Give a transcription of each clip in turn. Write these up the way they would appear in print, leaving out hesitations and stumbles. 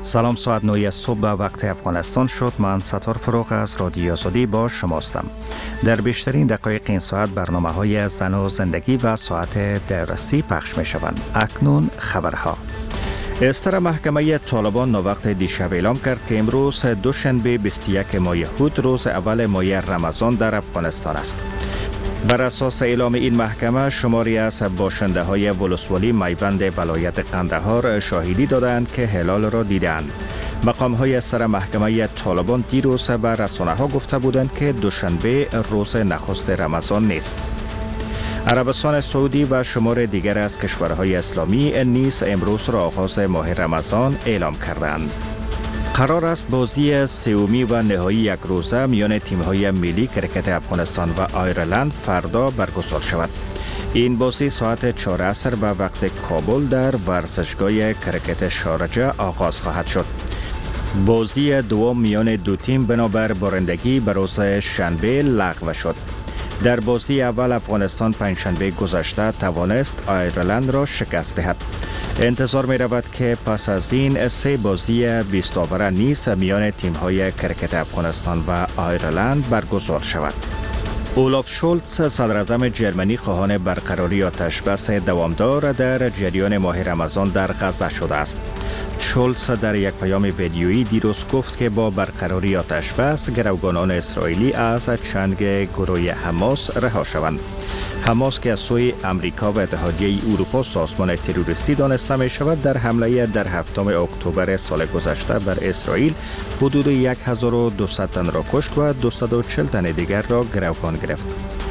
سلام، ساعت 9 صبح به وقت افغانستان شد. من ستار فروغ از رادیو آزادی با شماستم. در بیشترین دقایق این ساعت برنامه‌های زن و زندگی و ساعت درسی پخش می شوند. اکنون خبرها. استر محکمه طالبان نوقت دیشب اعلام کرد که امروز دوشنبه 21 ماه یهود روز اول ماه رمضان در افغانستان است. بر اساس اعلام این محکمه شماری از باشنده های ولسوالی میوند ولایت قندهار شاهدی دادند که هلال را دیدند. مقام های سر محکمه طالبان دیروز به رسانه ها گفته بودند که دوشنبه روز نخست رمضان نیست. عربستان سعودی و شمار دیگر از کشورهای اسلامی نیز امروز را آغاز ماه رمضان اعلام کردند. قرار است بازی سومی و نهایی یک روزه میان تیم‌های ملی کرکت افغانستان و آیرلند فردا برگزار شود. این بازی ساعت 4 عصر به وقت کابل در ورزشگاه کرکت شارجه آغاز خواهد شد. بازی دوم میان دو تیم بنابر بارندگی به روز شنبه لغو شد. در بازی اول افغانستان پنجشنبه گذشته توانست آیرلند را شکست دهد. انتظار می رود که پس از این سه بازی 20 آوره نیز میان تیم‌های کرکت افغانستان و آیرلند برگزار شود. اولاف شولتز صدر اعظم جرمنی خواهان برقراری آتشبس دوامدار در جریان ماه رمضان در غزه شده است. شولتز در یک پیام ویدیویی دیروز گفت که با برقراری آتشبس گروگانان اسرائیلی از چنگ گروه حماس رها شوند. حماس که از سوی امریکا و اتحادیه اروپا سازمان تروریستی دانسته می شود در حمله در 7 اکتبر سال گذشته بر اسرائیل حدود 1200 تن را کشت و 240 تن دیگر را گروگان گرفت.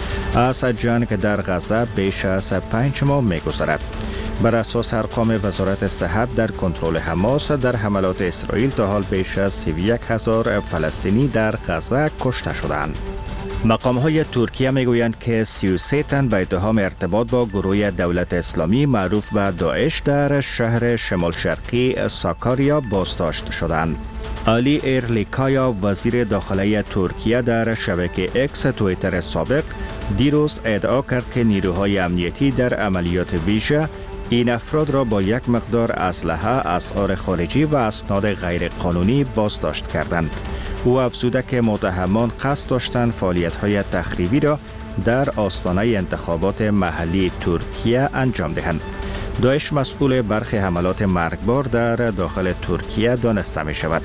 از جنگ در غزه بیش از 5 ماه می گذرد. بر اساس ارقام وزارت صحت در کنترل حماس در حملات اسرائیل تا حال بیش از 31,000 فلسطینی در غزه کشته شدند. مقام‌های ترکیه میگویند که 33 تن به اتهام ارتباط با گروه دولت اسلامی معروف به داعش در شهر شمال شرقی ساکاریا بازداشت شدند. علی ایرلیکایا وزیر داخلی ترکیه در شبکه اکس توییتر سابق دیروز ادعا کرد که نیروهای امنیتی در عملیات ویژه این افراد را با یک مقدار اسلحه، اسعار خارجی و اسناد غیر قانونی بازداشت کردند. او افزوده که متهمان قصد داشتند فعالیت‌های تخریبی را در آستانه انتخابات محلی ترکیه انجام دهند. داعش مسئول برخی حملات مرگبار در داخل ترکیه دانسته می شود.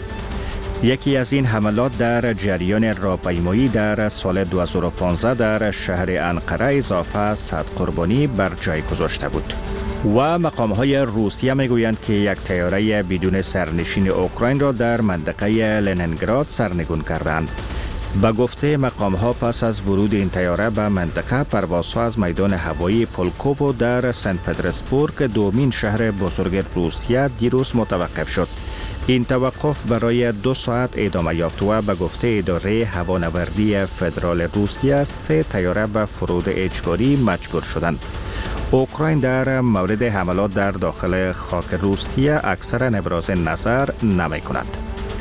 یکی از این حملات در جریان راهپیمایی در سال 2015 در شهر انقره اضافه 100 قربانی بر جای گذاشته بود. و مقام‌های روسیه میگویند که یک طیاره بدون سرنشین اوکراین را در منطقه لنینگراد سرنگون کردند. به گفته مقام‌ها پس از ورود این طیاره به منطقه، پروازها از میدان هوایی پولکوو در سن پترزبورگ دومین شهر بزرگ روسیه دیروز متوقف شد. این توقف برای 2 ساعت ادامه یافت و به گفته اداره هوانوردی فدرال روسیه 3 طیاره به فرود اجباری مجبور شدند. اوکراین در مورد حملات در داخل خاک روسیه اکثرا ابراز نظر نمی کند.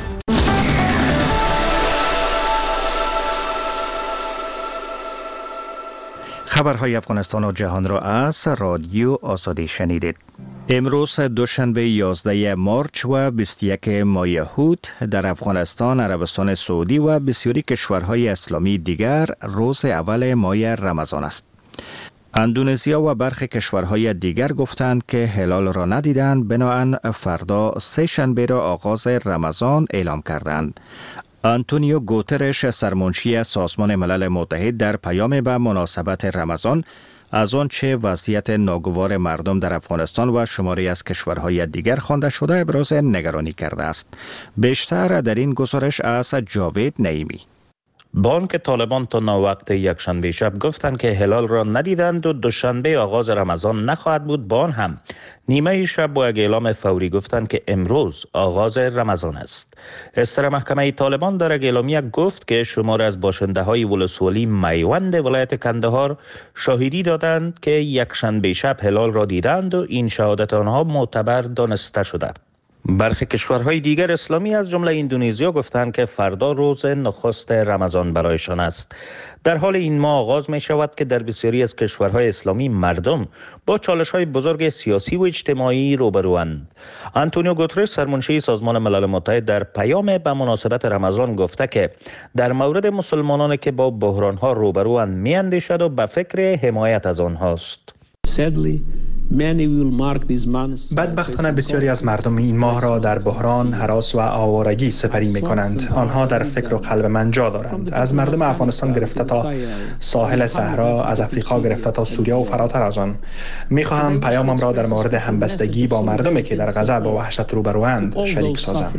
خبرهای افغانستان و جهان را از رادیو آزادی شنیدید. امروز دوشنبه 11 مارچ و 21 ماه یهود در افغانستان، عربستان سعودی و بسیاری کشورهای اسلامی دیگر روز اول ماه رمضان است. اندونزیا و برخی کشورهای دیگر گفتند که هلال را ندیدند، بنابراین فردا سه شنبه را آغاز رمضان اعلام کردند. آنتونیو گوترش سرمنشی سازمان ملل متحد در پیام به مناسبت رمضان از آنچه وضعیت ناگوار مردم در افغانستان و شماری از کشورهای دیگر خوانده شده ابراز نگرانی کرده است. بیشتر در این گزارش از جاوید نعیمی. بانک طالبان تا ناوقت یکشنبه شب گفتند که هلال را ندیدند و دوشنبه آغاز رمضان نخواهد بود. با آن هم نیمه شب با یک اعلام فوری گفتند که امروز آغاز رمضان است. استر محکمه طالبان در یک اعلامیه گفت که شمار از باشنده های ولسوالی میوند ولایت قندهار شاهدی دادند که یکشنبه شب هلال را دیدند و این شهادت آنها معتبر دانسته شده. برخی کشورهای دیگر اسلامی از جمله اندونزیا گفتند که فردا روز نخست رمضان برایشان است. در حال این ماه آغاز می شود که در بسیاری از کشورهای اسلامی مردم با چالش‌های بزرگ سیاسی و اجتماعی روبروند. آنتونیو گوترش سرمنشی سازمان ملل متحد در پیام به مناسبت رمضان گفته که در مورد مسلمانانی که با بحران‌ها روبروند می‌اندیشد و به فکر حمایت از آنهاست. بدبختانه بسیاری از مردم این ماه را در بحران، هراس و آوارگی سپری می کنند. آنها در فکر و قلب من جا دارند. از مردم افغانستان گرفته تا ساحل صحرا، از افریقا گرفته تا سوریه و فراتر از آن. می خواهم پیامم را در مورد همبستگی با مردمی که در غزه با وحشت روبروند شریک سازم.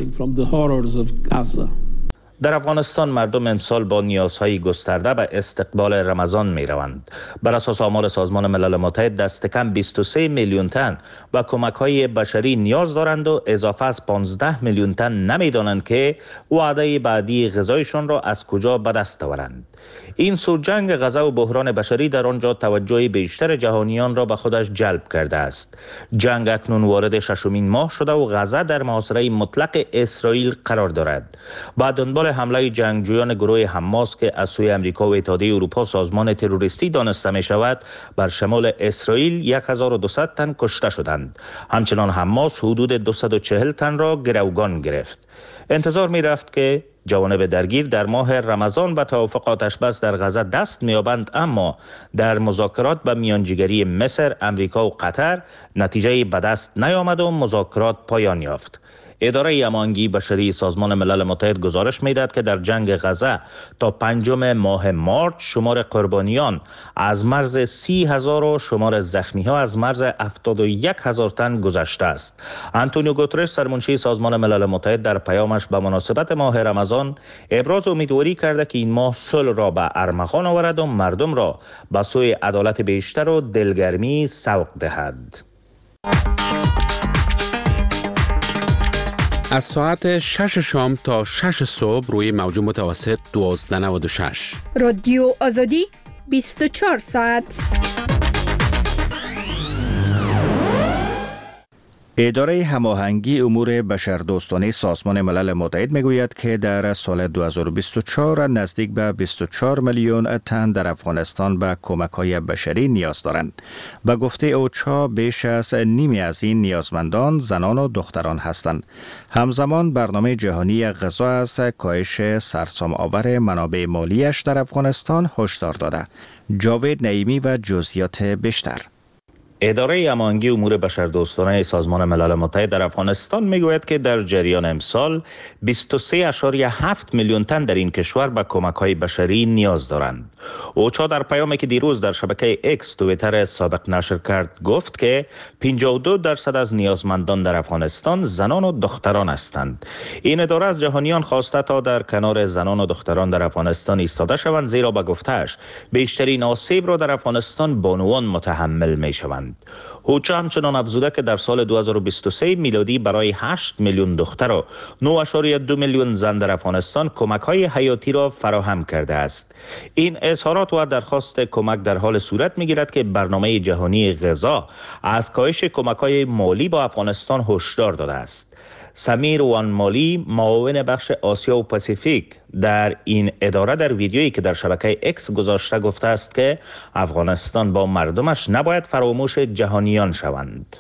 در افغانستان مردم امسال با نیازهای گسترده به استقبال رمضان می روند. بر اساس آمار سازمان ملل متحد دست کم 23 میلیون تن و کمک‌های بشری نیاز دارند و اضافه از 15 میلیون تن نمی دانند که وعده بعدی غذایشان را از کجا به دست آورند. این سو جنگ غزه و بحران بشری در آنجا توجه بیشتر جهانیان را به خودش جلب کرده است. جنگ اکنون وارد ششمین ماه شده و غزه در محاصره مطلق اسرائیل قرار دارد. با دنبال حمله جنگجویان گروه حماس که از سوی امریکا و اتحادیه اروپا سازمان تروریستی دانسته می شود، بر شمال اسرائیل 1200 تن کشته شدند. همچنان حماس حدود 240 تن را گروگان گرفت. انتظار می رفت که جوانب درگیر در ماه رمضان به توافق آتش‌بس در غزه دست می‌یابند، اما در مذاکرات به میانجیگری مصر، امریکا و قطر نتیجه به دست نیامد و مذاکرات پایان یافت. اداره امانگی بشری سازمان ملل متحد گزارش می‌دهد که در جنگ غزه تا 5 ماه مارس شمار قربانیان از مرز 30,000 و شمار زخمی‌ها از مرز 71,000 تن گذشته است. آنتونیو گوترش سرمنشی سازمان ملل متحد در پیامش به مناسبت ماه رمضان ابراز امیدواری کرده که این ماه صلح را به ارمغان آورد و مردم را به سوی عدالت بیشتر و دلگرمی سوق دهد. از ساعت 6 شام تا 6 صبح روی موج متوسط 1296 رادیو آزادی 24 ساعت. اداره هماهنگی امور بشردوستانه سازمان ملل متحد میگوید که در سال 2024 نزدیک به 24 میلیون تن در افغانستان به کمک‌های بشری نیاز دارند. به گفته اوچا بیش از نیمی از این نیازمندان زنان و دختران هستند. همزمان برنامه جهانی غذا از کاهش سرسام‌آور منابع مالیش در افغانستان هشدار داده. جاوید نعیمی و جزئیات بیشتر. اداره امانگی امور بشردوستانه سازمان ملل متحد در افغانستان میگوید که در جریان امسال 23.7 میلیون تن در این کشور به کمک‌های بشری نیاز دارند. اوچا در پیامی که دیروز در شبکه اکس توییتر سابق نشر کرد گفت که 52% از نیازمندان در افغانستان زنان و دختران هستند. این اداره از جهانیان خواسته تا در کنار زنان و دختران در افغانستان ایستاده شوند، زیرا به گفته‌اش بیشترین آسیب را در افغانستان بانوان متحمل می‌شوند. اوچا همچنان افزوده که در سال 2023 میلادی برای 8 میلیون دختر و 9.2 میلیون زن در افغانستان کمک‌های حیاتی را فراهم کرده است. این اظهارات و درخواست کمک در حال صورت می‌گیرد که برنامه جهانی غذا از کاهش کمک‌های مالی با افغانستان هشدار داده است. سمیر وانمالی معاون بخش آسیا و پاسیفیک در این اداره در ویدیویی که در شبکه اکس گذاشته گفته است که افغانستان با مردمش نباید فراموش جهانیان شوند.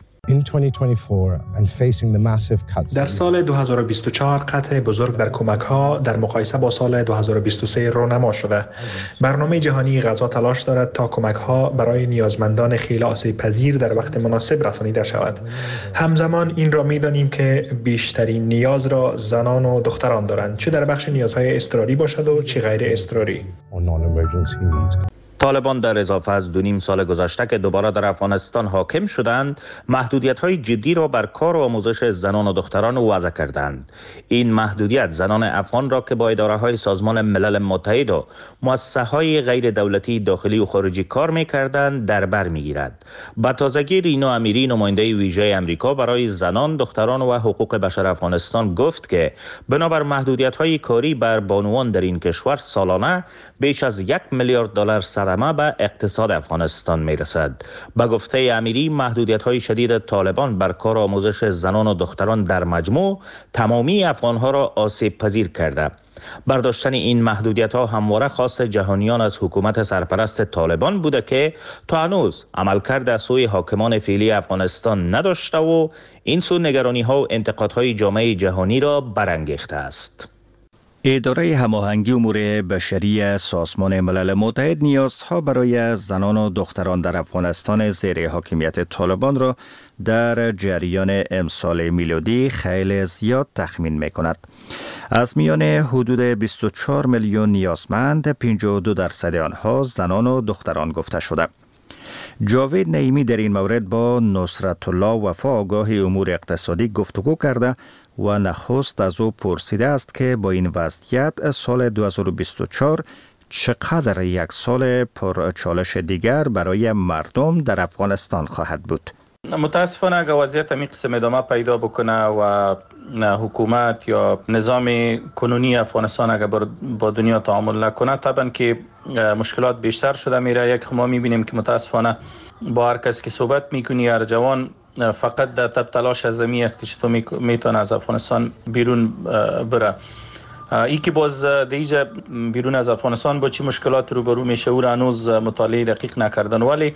در سال 2024 قطع بزرگ در کمک‌ها در مقایسه با سال 2023 رونما شده. برنامه جهانی غذا تلاش دارد تا کمک‌ها برای نیازمندان خیلی آسیب پذیر در وقت مناسب رسانیده شود. همزمان این را می‌دانیم که بیشترین نیاز را زنان و دختران دارند، چه در بخش نیازهای اضطراری باشد و چه غیر اضطراری. طالبان در اضافه از 2.5 سال گذشته که دوباره در افغانستان حاکم شدند، محدودیت‌های جدی را بر کار و آموزش زنان و دختران وضع کردند. این محدودیت زنان افغان را که با اداره‌های سازمان ملل متحد و مؤسسه‌های غیر دولتی داخلی و خارجی کار می‌کردند در بر می‌گیرد. با تازگی رینا امیری نماینده ویژه آمریکا برای زنان، دختران و حقوق بشر افغانستان گفت که بنابر محدودیت‌های کاری بر بانوان در این کشور سالانه بیش از $1 میلیارد صرف صدمه به اقتصاد افغانستان میرسد. به گفته امیری، محدودیت‌های شدید طالبان بر کار آموزش زنان و دختران در مجموع تمامی افغان‌ها را آسیب پذیر کرده. برداشتن این محدودیت‌ها همواره خواست جهانیان از حکومت سرپرست طالبان بوده که تا هنوز عملکرد از سوی حاکمان فعلی افغانستان نداشته و این سو نگرانی‌ها و انتقادهای جامعه جهانی را برانگیخته است. اداره هماهنگی امور بشری سازمان ملل متحد نیازها برای زنان و دختران در افغانستان زیر حاکمیت طالبان را در جریان امسال میلادی خیلی زیاد تخمین می کند. از میان حدود 24 میلیون نیازمند 52% آنها زنان و دختران گفته شده. جاوید نعیمی در این مورد با نصرت الله وفا آگاه امور اقتصادی گفتگو کرده و نخست از او پرسیده است که با این وضعیت سال 2024 چقدر یک سال پرچالش دیگر برای مردم در افغانستان خواهد بود؟ متاسفانه اگر وضعیت همین قسم ادامه پیدا بکنه و حکومت یا نظام کنونی افغانستان اگر با دنیا تعامل نکنه، طبعا که مشکلات بیشتر شده میره. یک ما میبینیم که متاسفانه با هر کس که صحبت میکنی، هر جوان فقط در تب تلاش از زمین است که چطور میتونه از افغانستان بیرون بره. ای که باز دیجا بیرون از افغانستان با چی مشکلات روبرو میشه او را هنوز مطالعه دقیق نکردن، ولی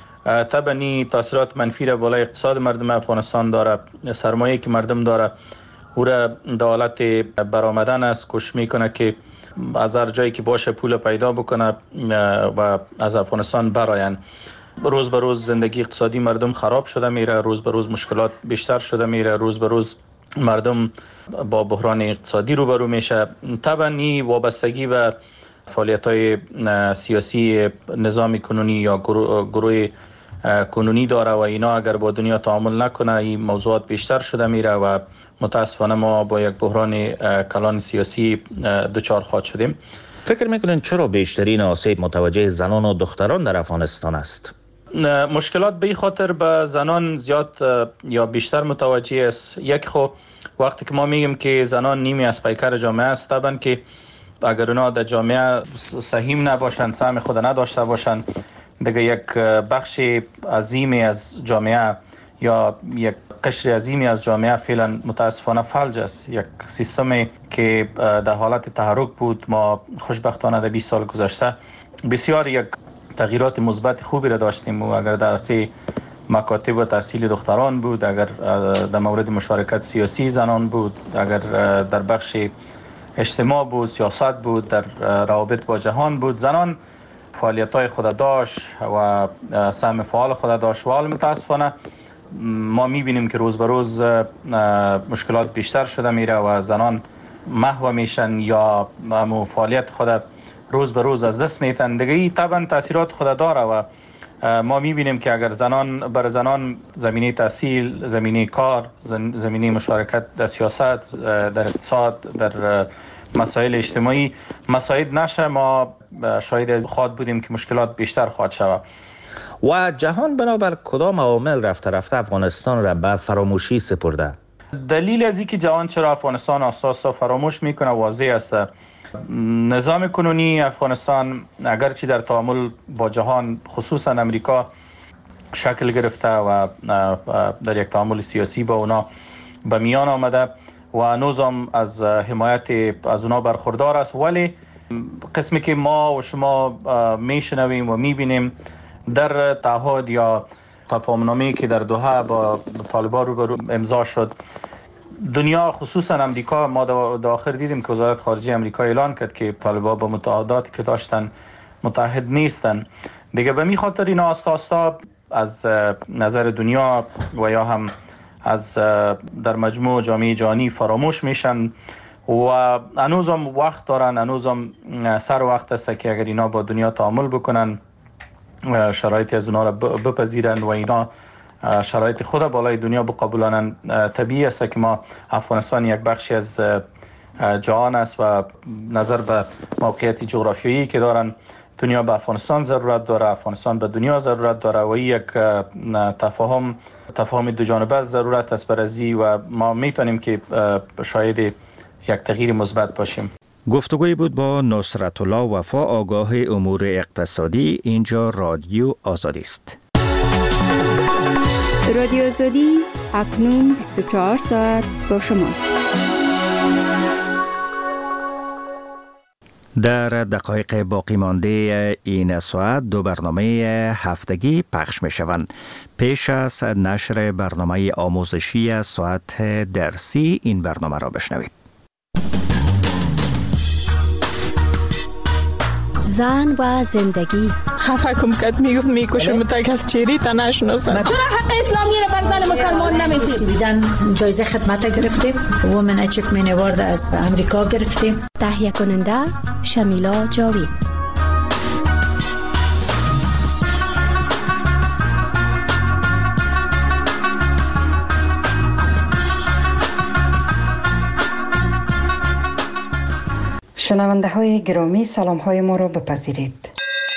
طبعا تاثیرات منفی را بالای اقتصاد مردم افغانستان داره. سرمایه که مردم داره او را در حالت برآمدن است، کوشش میکنه که از هر جایی که باشه پول پیدا بکنه و از افغانستان براین. روز به روز زندگی اقتصادی مردم خراب شده میره، روز به روز مشکلات بیشتر شده میره، روز به روز مردم با بحران اقتصادی روبرو میشه. طبعا این وابستگی و فعالیت‌های سیاسی نظام کنونی یا گروه کنونی داره و اینا اگر با دنیا تعامل نکنه این موضوعات بیشتر شده میره و متاسفانه ما با یک بحران کلان سیاسی دچار خواهد شدیم. فکر میکنین چرا بیشترین آسیب متوجه زنان و دختران در افغانستان است؟ مشکلات به خاطر به زنان زیاد یا بیشتر متوجه است. یک خب وقتی که ما میگیم که زنان نیمی از پیکر جامعه است، طبعا که اگر اونا در جامعه سهیم نباشند، سهم خود نداشته باشند، دیگه یک بخش عظیمی از جامعه یا یک قشر عظیمی از جامعه فعلا متاسفانه فلج است. یک سیستمی که در حالت تحرک بود. ما خوشبختانه در 20 سال گذشته بسیار یک تغییرات مثبت خوبی را داشتیم و اگر در عرصه مکاتب و تحصیل دختران بود، اگر در مورد مشارکت سیاسی زنان بود، اگر در بخش اجتماع بود، سیاست بود، در روابط با جهان بود، زنان فعالیت‌های خود داشت و سهم فعال خود داشت. و حال متاسفانه ما می‌بینیم که روز به روز مشکلات بیشتر شده میره و زنان محو میشن یا فعالیت خود روز به روز از دست میتن. دیگه این طبعا تاثیرات خود داره و ما می‌بینیم که اگر برای زنان زمینه تحصیل، زمینه کار، زمینه مشارکت در سیاست، در اقتصاد، در مسائل اجتماعی مساعد نشه، ما شاهد از خواهد بودیم که مشکلات بیشتر خواهد شود. و جهان بنابر کدام عوامل رفته رفته افغانستان را به فراموشی سپرده؟ دلیل از اینکه جهان چرا افغانستان آساسا فراموش میکنه واضح است. نظام کنونی افغانستان اگرچه در تعامل با جهان خصوصا امریکا شکل گرفته و در یک تعامل سیاسی با اونا به میان آمده و هنوز هم از حمایت از اونا برخوردار است، ولی قسمی که ما و شما میشنویم و میبینیم در تعهد یا تفاهم‌نامه‌ای که در دوحه با طالبان روبرو امضا شد، دنیا خصوصا امریکا، ما در آخر دیدیم که وزارت خارجه امریکا اعلان کرد که طالبان با متعهداتی که داشتن متحد نیستن. دیگه به می خاطر اینا آستا از نظر دنیا و یا هم از در مجموع جامعه جهانی فراموش میشن و هنوز هم وقت دارن، هنوز هم سر وقت است که اگر اینا با دنیا تعامل بکنن، شرایطی از اونا را بپذیرن و اینا شرایط خود بالای دنیا بقبولانن، طبیعی است که ما افغانستان یک بخشی از جهان است و نظر به موقعیت جغرافیایی که دارن، دنیا به افغانستان ضرورت داره، افغانستان به دنیا ضرورت داره و یک تفاهم دو جانبه ضرورت است برای و ما میتونیم که شاید یک تغییر مثبت باشیم. گفتگوی بود با نصرت الله وفا، آگاه امور اقتصادی. اینجا رادیو آزادی است. رادیو آزادی اکنون 24 ساعت با شماست. در دقایق باقی مانده این ساعت 2 برنامه هفتگی پخش می شوند. پیش از نشر برنامه آموزشی ساعت درسی این برنامه را بشنوید. زن و زندگی. خفه کم کد میکشم تک از چیری تا نشناسم. چرا حق اسلامی را بر زن مسلمان نمیدید؟ بیدن جایزه خدمت گرفتیم. وومن اچیومنت اوارد از امریکا گرفتیم. تهیه کننده شمیلا جاوید. شنونده های گرامی، سلام های ما را بپذیرید.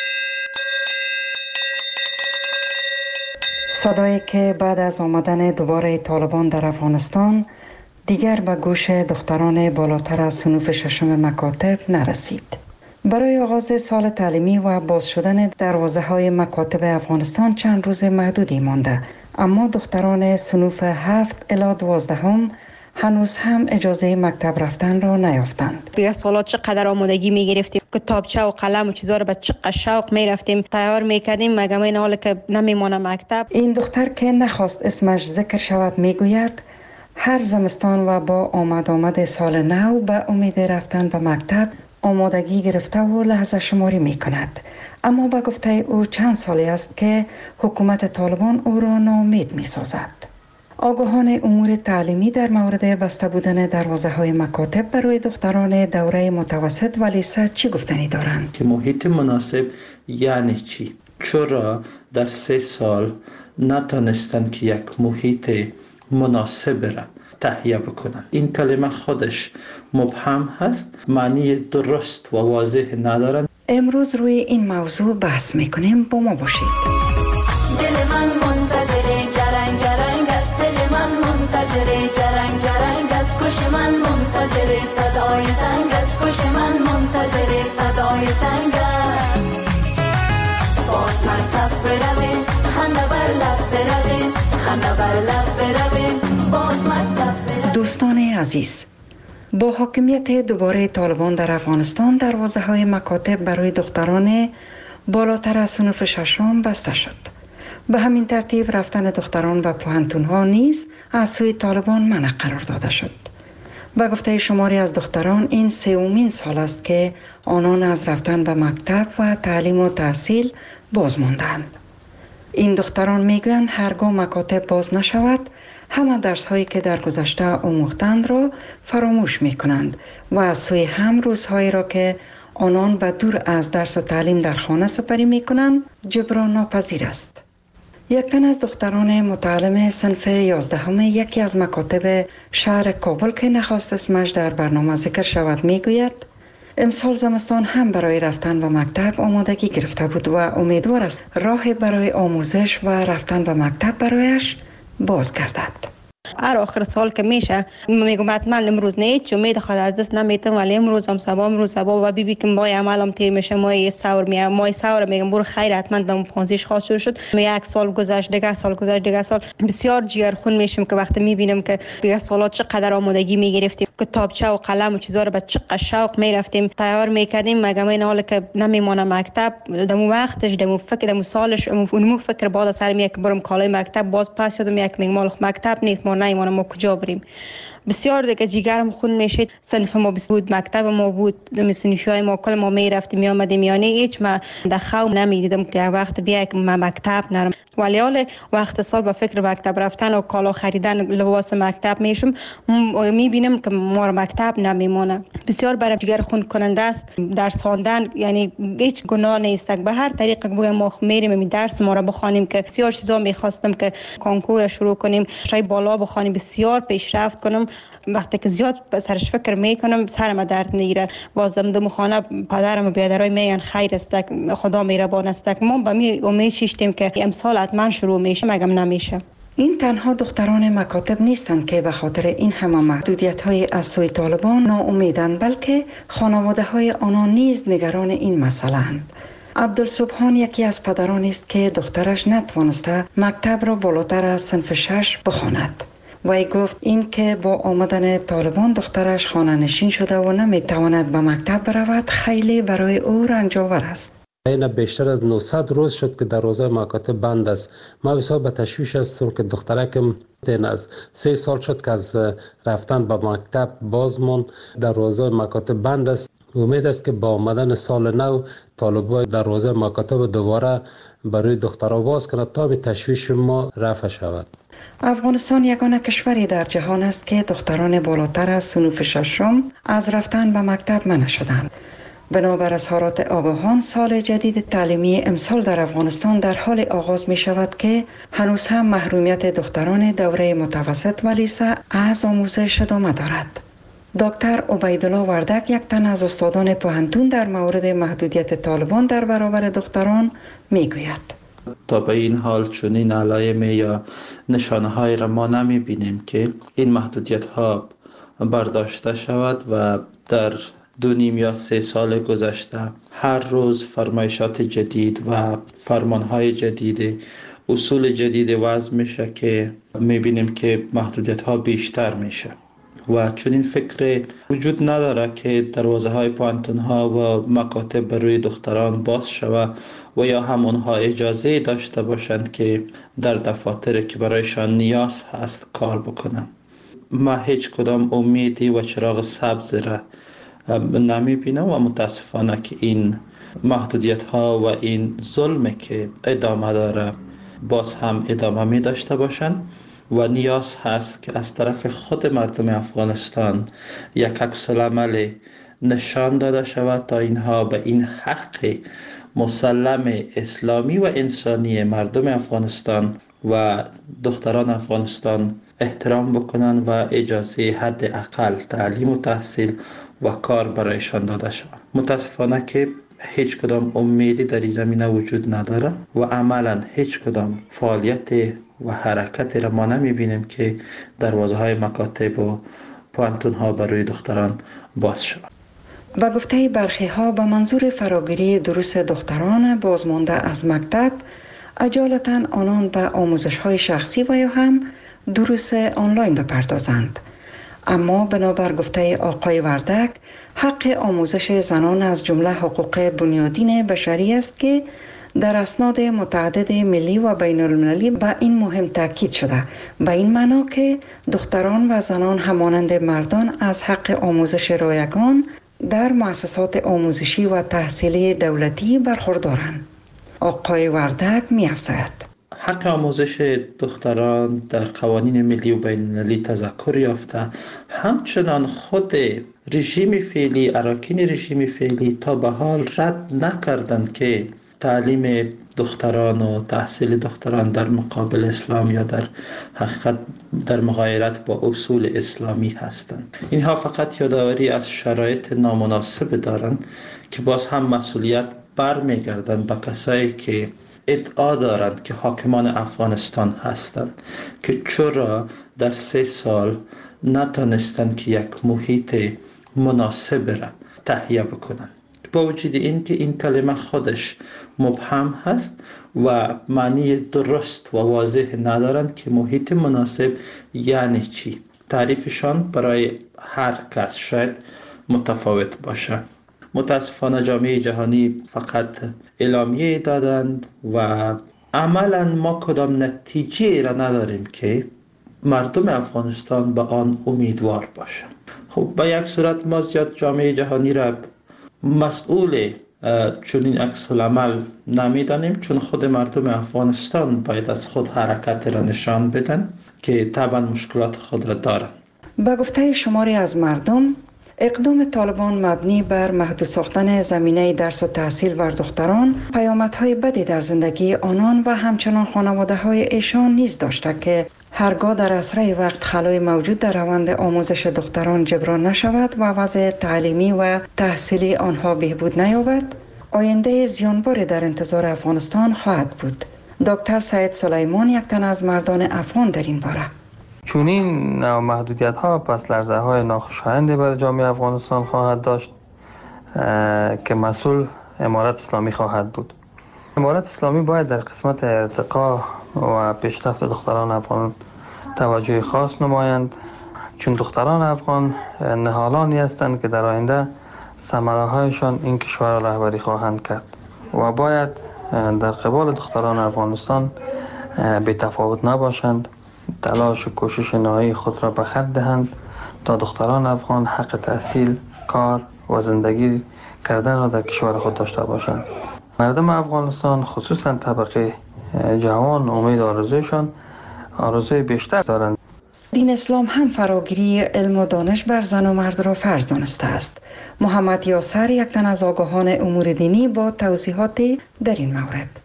صدایی که بعد از آمدن دوباره طالبان در افغانستان دیگر به گوش دختران بالاتر از صنوف ششم مکاتب نرسید. برای آغاز سال تعلیمی و باز شدن دروازه های مکاتب افغانستان چند روز محدودی مانده، اما دختران صنوف 7 الی 12 هنوز هم اجازه مکتب رفتن را نیافتند. دیگه سالات چقدر آمادگی میگرفتیم، کتابچه و قلم و چیزا رو به چقدر شوق میرفتیم تیار میکردیم، مگه این حال که نمیمونه مکتب. این دختر که نخواست اسمش ذکر شود میگوید هر زمستان و با آمد سال نو به امید رفتن به مکتب آمادگی گرفته و لحظه شماری میکند، اما به گفته او چند سالی است که حکومت طالبان او را ناامید میسازد. آگاهان امور تعلیمی در مورد بسته بودن دروازه های مکاتب برای دختران دوره متوسط و لیسه چی گفتنی دارند؟ که محیط مناسب یعنی چی؟ چرا در 3 سال نتانستند که یک محیط مناسب را تهیه بکنند؟ این کلمه خودش مبهم هست، معنی درست و واضح ندارند. امروز روی این موضوع بحث میکنیم، با ما باشید. دل من منتظر جرنگ جرنگ است، دل من منتظر جرنگ جرنگ است، گوش من منتظر صدای زنگ است، گوش من منتظر صدای زنگ است. باز مکتب برویم، خنده بر لب برویم، خنده بر لب برویم، باز مکتب برویم. دوستان عزیز، با حاکمیت دوباره طالبان در افغانستان دروازه های مکاتب برای دختران بالاتر از صنوف ششم بسته شد. به همین ترتیب رفتن دختران و پوهنتون ها نیز از سوی طالبان منع قرار داده شد. به گفته شماری از دختران این 3مین سال است که آنان از رفتن به مکتب و تعلیم و تحصیل باز ماندند. این دختران میگویند هرگاه مکاتب باز نشود همه درس هایی که در گذشته آموختند را فراموش می کنند و از سوی هم روزهایی را که آنان به دور از درس و تعلیم در خانه سپری می کنند جبران ناپذیر است. یک تن از دختران متعلم صنف 11 یکی از مکاتب شهر کابل که نخواست اسمش در برنامه ذکر شود میگوید امسال زمستان هم برای رفتن به مکتب آمادگی گرفته بود و امیدوار است راه برای آموزش و رفتن به مکتب برایش باز گردد. هر آخر سال که میشه میگم حتما امروز نه هیچ امید خود از دست نمیتم، ولی امروز هم صبا و بیبی که مای عملم تیر میشه، مای سور میگم برو خیر حتما دم پانزیش خواهد شد. یک سال گذشت دیگه سال بسیار جگر خون میشم که وقتی میبینم که دیگه سالات چقدر آمادگی میگرفتیم، کتابچه و قلم و چیزا رو به چقدر شوق میرفتیم تیار میکردیم، مگه این حال که نمیمونه مکتب دمو وقتش دمو فکر دمو سالش اونمو فکر بعد سر میاد که برم کالای مکتب باز پس یادم یک میگم مال مکتب نیست، ما نمیمونم ما کجا بریم. بسیار دیگه جیگرم خون میشید. صنف ما بود، مکتب ما بود، صنفیای ما کل ما میرفتیم میامدیم، یعنی هیچ ما دخو نمیدیدم که وقت بیا که ما مکتب نرم، ولی حال وقت سال به فکر مکتب رفتن و کالا خریدن لباس مکتب میشم میبینم که ما مکتب نمیمونه. بسیار برای جگر خون کننده است درس خواندن، یعنی هیچ گناه نیست. به هر طریق بگم ما میریم درس ما را بخوانیم که بسیار چیزا میخواستم که کنکور شروع کنیم، شای بالا بخوانیم، بسیار پیشرفت کنم. وقتی که زیاد سرش فکر میکنم سرم درد میگیره. بازم دم خانه پدرم و بیادرای میگن خیر است، خدا مهربان است. ما به می امید شیشتیم که امسال حتما شروع میشه، مگم نمیشه. این تنها دختران مکاتب نیستند که به خاطر این همه محدودیت‌های از سوی طالبان ناامیدند، بلکه خانواده‌های آنان نیز نگران این مسئله‌اند. عبدالسبحان یکی از پدران است که دخترش نتوانسته مکتب را بالاتر از صنف 6 بخواند. وی گفت این که با آمدن طالبان دخترش خانه نشین شده و نمیتواند به مکتب برود خیلی برای او رنج‌آور است. این بیشتر از 900 روز شد که دروازه مکاتب بند است. ما بسیار به تشویش هستم که دخترکم از 3 سال شد که از رفتن به مکتب باز ماند. دروازه مکاتب بند است. امید است که با آمدن سال نو طالبان دروازه مکاتب دوباره برای دخترها باز کنند تا به تشویش ما رفع شود. افغانستان یگانه کشوری در جهان است که دختران بالاتر از صنف 6 از رفتن به مکتب منع شدند. بنابر اظهارات آگاهان، سال جدید تعلیمی امسال در افغانستان در حال آغاز می شود که هنوز هم محرومیت دختران دوره متوسط و لیسه از آموزش ادامه دارد. دکتر عبیدالله وردک، یک تن از استادان پوهنتون، در مورد محدودیت طالبان در برابر دختران می گوید. تا به این حال چنین علائم یا نشانه های را ما نمی بینیم که این محدودیت ها برداشته شود و در 2.5 یا 3 سال گذشته هر روز فرمایشات جدید و فرمانهای جدید، اصول جدید وضع میشه که میبینیم که محدودیت ها بیشتر میشه و چون این فکر وجود نداره که دروازه های پوهنتون ها و مکاتب برای دختران باز شود و یا هم اونها اجازه داشته باشند که در دفاتر که برایشان نیاز هست کار بکنن. ما هیچ کدام امیدی و چراغ سبز را نمی بینم و متاسفانه که این محدودیت ها و این ظلم که ادامه داره باز هم ادامه می داشته باشند و نیاز هست که از طرف خود مردم افغانستان یک عکس‌العمل نشان داده شود تا اینها به این حق مسلم اسلامی و انسانی مردم افغانستان و دختران افغانستان احترام بکنن و اجازه حداقل تعلیم و تحصیل و کار برایشان داده شود. متاسفانه که هیچ کدام امیدی در این زمینه وجود نداره و عملا هیچ کدام فعالیت و حرکت را ما نمیبینیم که دروازه های مکاتب و پوهنتون ها برای دختران باز شود. با گفته برخی ها به منظور فراگیری دروس دختران بازمانده از مکتب، اجالتا آنان به آموزش های شخصی و یا هم دروس آنلاین بپردازند. اما بنابر گفته آقای وردک، حق آموزش زنان از جمله حقوق بنیادین بشری است که در اسناد متعدد ملی و بین المللی به این مهم تاکید شده، به این معنا که دختران و زنان همانند مردان از حق آموزش رایگان در مؤسسات آموزشی و تحصیلی دولتی برخوردارند. آقای وردک می‌افزاید حق آموزش دختران در قوانین ملی و بین المللی تذکر یافته، همچنان خود رژیم فعلی، اراکین رژیم فعلی تا به حال رد نکردند که تعلیم دختران و تحصیل دختران در مقابل اسلام یا در حقیقت در مغایرت با اصول اسلامی هستند. اینها فقط یادآوری از شرایط نامناسب دارند که باز هم مسئولیت برمیگردند به کسایی که ادعا دارند که حاکمان افغانستان هستند که چرا در 3 سال نتونستند که یک محیط مناسب را تهیه بکنند. با وجود این که این کلمه خودش مبهم هست و معنی درست و واضح ندارند که محیط مناسب یعنی چی. تعریفشان برای هر کس شاید متفاوت باشه. متاسفانه جامعه جهانی فقط اعلامیه دادند و عملا ما کدام نتیجه را نداریم که مردم افغانستان به آن امیدوار باشند. خب به یک صورت ما زیاد جامعه جهانی را مسئول چنین عکس العمل نمیدانیم، چون خود مردم افغانستان باید از خود حرکت را نشان بدن که طبعا مشکلات خود را دارند. با گفته شماری از مردم، اقدام طالبان مبنی بر محدود ساختن زمینه درس و تحصیل بر دختران پیامدهای بدی در زندگی آنان و همچنان خانواده‌های ایشان نیز داشته که هرگاه در اسرع وقت خلای موجود در روند آموزش دختران جبران نشود و وضع تعلیمی و تحصیلی آنها بهبود نیابد، آینده زیانباری در انتظار افغانستان خواهد بود. دکتر سعید سلیمان یک تن از مردان افغان در این باره. چون این محدودیت ها پس لرزه های ناخوشایندی برای جامعه افغانستان خواهد داشت که مسئول امارت اسلامی خواهد بود. امارت اسلامی باید در قسمت ارتقا و پیشرفت دختران افغان توجه خاص نمایند، چون دختران افغان نهالانی هستند که در آینده ثمره هایشان این کشور را رهبری خواهند کرد و باید در قبال دختران افغانستان بی تفاوت نباشند، تلاش و کوشش نهایی خود را به خرج دهند تا دختران افغان حق تحصیل، کار و زندگی کردن را در کشور خود داشته باشند. مردم افغانستان خصوصا طبقه جوان امید آرزوی بیشتر دارند. دین اسلام هم فراگیری علم و دانش بر زن و مرد را فرض دانسته است. محمد یاسر یک تن از آگاهان امور دینی با توضیحات در این مورد.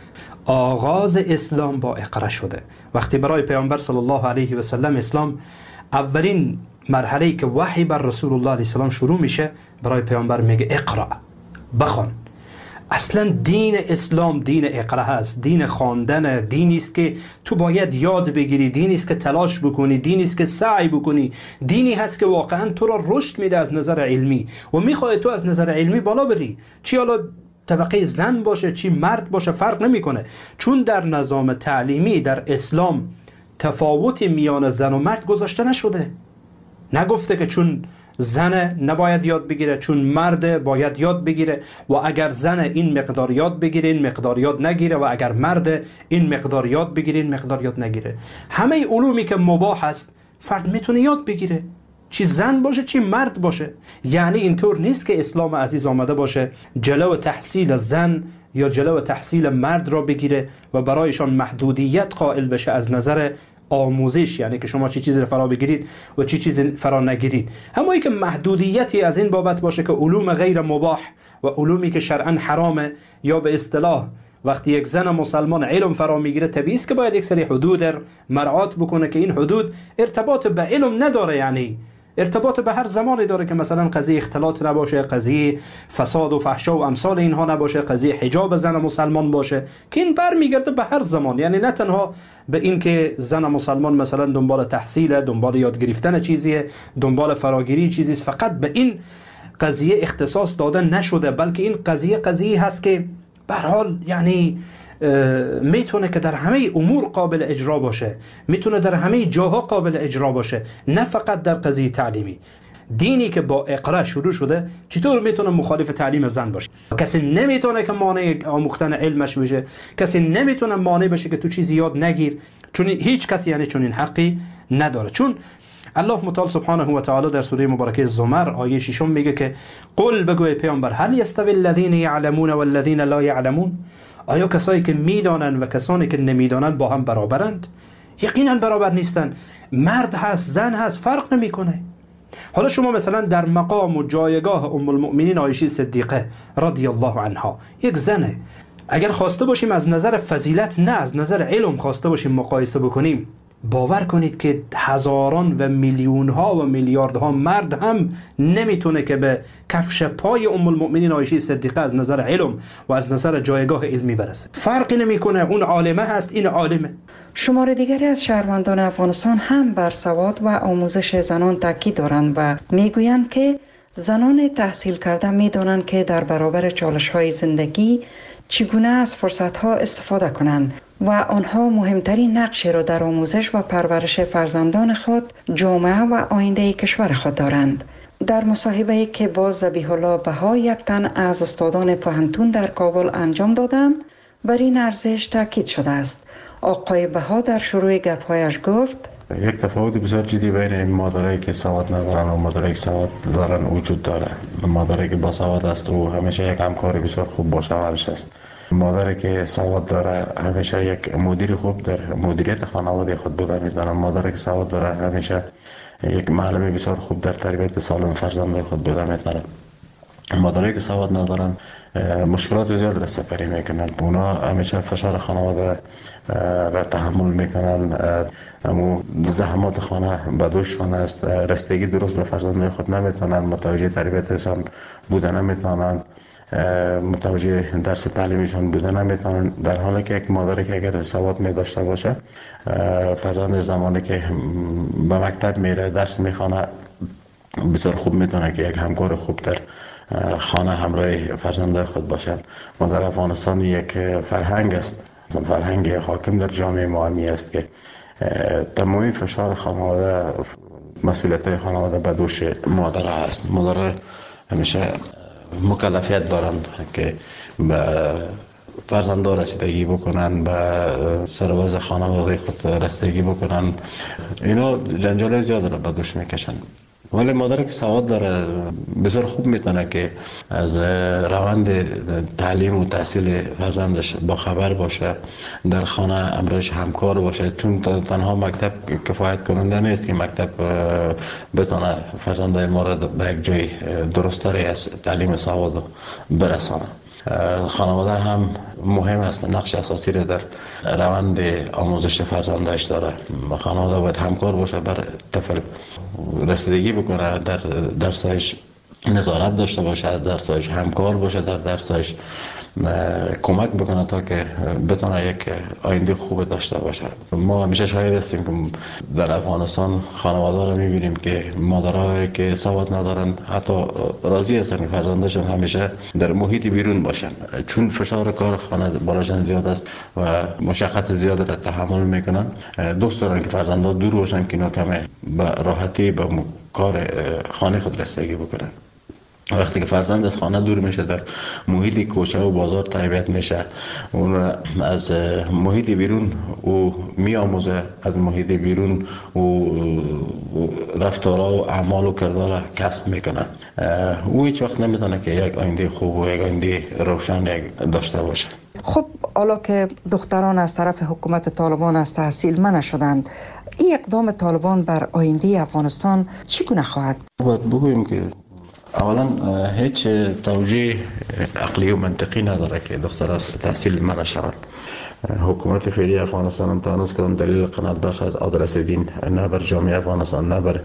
آغاز اسلام با اقرا شده. وقتی برای پیامبر صلی الله علیه و سلم اسلام اولین مرحله که وحی بر رسول الله علیه السلام شروع میشه، برای پیامبر میگه اقرا، بخوان. اصلا دین اسلام دین اقرا هست، دین خواندن، دینی است که تو باید یاد بگیری، دینی است که تلاش بکنی، دینی است که سعی بکنی، دینی هست که واقعا تو را رشد میده از نظر علمی و میخواد تو از نظر علمی بالا بری. چی حالا طبقه زن باشه چی مرد باشه فرق نمیکنه، چون در نظام تعلیمی در اسلام تفاوتی میان زن و مرد گذاشته نشده. نگفته که چون زن نباید یاد بگیره، چون مرد باید یاد بگیره و اگر زن این مقدار یاد بگیره این مقدار یاد نگیره و اگر مرد این مقدار یاد بگیره این مقدار یاد نگیره. همه علومی که مباح است فرد میتونه یاد بگیره، چی زن باشه چی مرد باشه. یعنی اینطور نیست که اسلام عزیز آمده باشه جلو تحصیل زن یا جلو تحصیل مرد را بگیره و برایشان محدودیت قائل بشه از نظر آموزش، یعنی که شما چی چیزی رو فرا بگیرید و چی چیزی فرا نگیرید. اما که محدودیتی از این بابت باشه که علوم غیر مباح و علومی که شرعا حرامه یا به اصطلاح وقتی یک زن مسلمان علم فرا میگیره طبیعی است که باید یک سری حدود مراعات بکنه که این حدود ارتباط به علم نداره، یعنی ارتباط به هر زمانی داره که مثلا قضیه اختلاط نباشه، قضیه فساد و فحشا و امثال اینها نباشه، قضیه حجاب زن مسلمان باشه که این برمیگرده به هر زمان. یعنی نه تنها به این که زن مسلمان مثلا دنبال تحصیل، دنبال یاد گرفتن چیزیه، دنبال فراگیری چیزی، فقط به این قضیه اختصاص داده نشده، بلکه این قضیه هست که به هر حال یعنی میتونه که در همه امور قابل اجرا باشه، میتونه در همه جاها قابل اجرا باشه، نه فقط در قضیه تعلیمی. دینی که با اقرا شروع شده چطور میتونه مخالف تعلیم زن باشه؟ کسی نمیتونه که مانع آموختن علمش بشه، کسی نمیتونه مانع بشه که تو چیزی یاد نگیر، چون هیچ کسی یعنی چون این حقی نداره. چون الله متعال سبحانه و تعالی در سوره مبارکه زمر آیه 6 میگه که قل بگوی پیامبر هل یستوی الذین یعلمون والذین لا یعلمون، آیا کسایی که میدانند و کسانی که نمیدانند با هم برابرند؟ یقینا برابر نیستند. مرد هست زن هست فرق نمیکنه. حالا شما مثلا در مقام و جایگاه ام المؤمنین عایشه صدیقه رضی الله عنها یک زنه، اگر خواسته باشیم از نظر فضیلت نه از نظر علم خواسته باشیم مقایسه بکنیم، باور کنید که هزاران و میلیون ها و میلیاردها مرد هم نمیتونه که به کفش پای ام المؤمنین عایشه صدیقه از نظر علم و از نظر جایگاه علمی برسه. فرقی نمیکنه، اون عالمه هست این عالمه. شمار دیگری از شهروندان افغانستان هم بر سواد و آموزش زنان تاکید دارند و میگویند که زنان تحصیل کرده میدانند که در برابر چالش‌های زندگی چگونه از فرصت‌ها استفاده کنند و آنها مهمترین نقش را در آموزش و پرورش فرزندان خود، جامعه و آینده کشور خود دارند. در مصاحبه‌ای که با ذبیح الله بها یک تن از استادان پوهنتون در کابل انجام دادند، بر این ارزش تاکید شده است. آقای بها در شروع گپ‌هایش گفت یک تفاوت بسیار جدی بین این مادرایی که سواد ندارن و مادرایی که سواد دارن وجود داره. مادری که با سواد است و همیشه یک همکاری بسیار خوب با شوهرش است. مادری که سواد داره همیشه یک مدیر خوب در مدیریت خانواده خود بوده میتونه. مادری که سواد داره همیشه یک معلم بسیار خوب در تربیت سالم فرزندان خود بوده میتونه. مادری که سواد ندارن مشکلات زیاد را سپری میکنن، اونا همیشه فشار خانواده را تحمل میکنن، اما زحمات خانه به دوششان است، رسیدگی درست به فرزندان خود نمیتونن، متوجه تربیتشان بودن نمیتونن، متوجه درس تعلیمیشون بودن نمیتونن، در حالی که یک مادری که اگر سواد می داشته باشه فرزند زمانی که به مکتب میره درس میخونه بسیار خوب میتونه که یک همکار خوب در خانه همراه فرزندان خود باشد. ما در افغانستان یک فرهنگ است، فرهنگ حاکم در جامعه ما است که تمامی فشار خانواده، مسئولیت خانواده به دوش مادر است. مادر همیشه مکلفیت دارند که به فرزندان رسیدگی بکنن، به سرباز خانواده خود رسیدگی بکنن. اینا جنجال زیاد را به دوش میکشن. ولی مادر که سواد داره بسیار خوب میتونه که از روند تعلیم و تحصیل فرزندش با خبر باشه، در خانه امرش همکار باشه، چون تنها مکتب کفایت کننده نیست که مکتب بتونه فرزندای ما را به یک جای درستری از تعلیم سواد برسانه. خانواده هم مهم است، نقش اساسی را در روند آموزش فرزندش داره. خانواده باید همکار باشه، بر طفل رسیدگی بکنه، در درسش نظارت داشته باشه، درسش همکار باشه، در درسش کمک بکنه تا که بتونه یک آینده خوب داشته باشه. ما همیشه شاهد هستیم که در افغانستان خانواده را میبینیم که مادرایی که سواد ندارن حتی راضی هستن که فرزندشون همیشه در محیط بیرون باشن، چون فشار کار خانه بالاشان زیاد است و مشقت زیاد را تحمل میکنن. دوست دارن که فرزندان دور باشن که اینا کمه به راحتی به کار خانه خود رسیدگی بکنن. وقتی که فرزند از خانه دور میشه، در محیط کوچه و بازار تربیت میشه، اون از محیط بیرون او میآموزه، از محیط بیرون او رفتارها و اعمال و کردار کسب میکنه. او هیچ وقت نمیتونه که یک آینده خوب و یک آینده روشن داشته باشه. خب حالا که دختران از طرف حکومت طالبان از تحصیل منع شدند، این اقدام طالبان بر آینده افغانستان چگونه خواهد؟ باید بگوییم که اولا هیچ توجیه عقلی و منطقی نداره که دختر از تحصیل منع شوند. حکومت فعلی افغانستان هم تا هنوز کدام دلیل قناعت بخش از عاد رسیدین نه بر جامعه افغانستان نه بر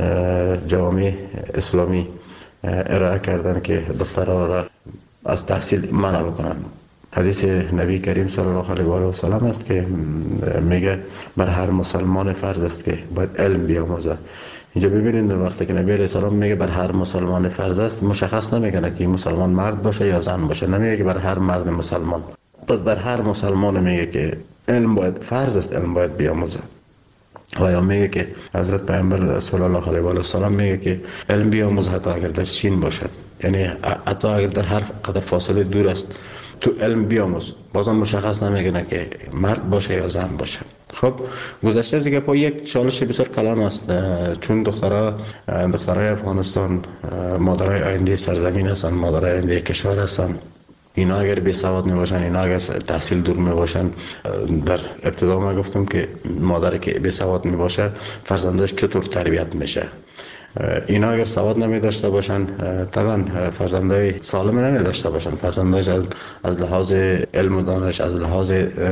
جامعه اسلامی ارائه کردن که دخترها را از تحصیل منع بکنن. حدیث نبی کریم صلی الله علیه و سلم است که میگه بر هر مسلمان فرض است که باید علم بیاموزه. اینجا ببینید وقتی که نبی علیه السلام میگه بر هر مسلمان فرض است، مشخص نمیکنه که مسلمان مرد باشه یا زن باشه، نمیگه که بر هر مرد مسلمان. پس بر هر مسلمان میگه که علم باید فرض است، علم باید بیاموزه. و یا میگه که حضرت پیامبر صلی الله علیه و سلم میگه که علم بیاموز حتی اگر در چین باشد، یعنی حتی اگر در هر قدر فاصله دور است تو علم بیاموز. بازم مشخص نمیکنه که مرد باشه یا زن باشه. خب گذشته دیگه با یک چالش بسیار کلان است، چون دخترای افغانستان مادرای آینده سرزمین هستند، مادرای آینده کشور هستند. اینا اگر بی سواد می باشن، اینا اگر تحصیل دور می باشن، در ابتدا ما گفتم که مادر که بی سواد می باشه فرزندش چطور تربیت میشه. اینا اگر سواد نمی داشته باشن طبعا فرزندای سالم نمی داشته باشن، فرزنداش از لحاظ علم و دانش، از لحاظ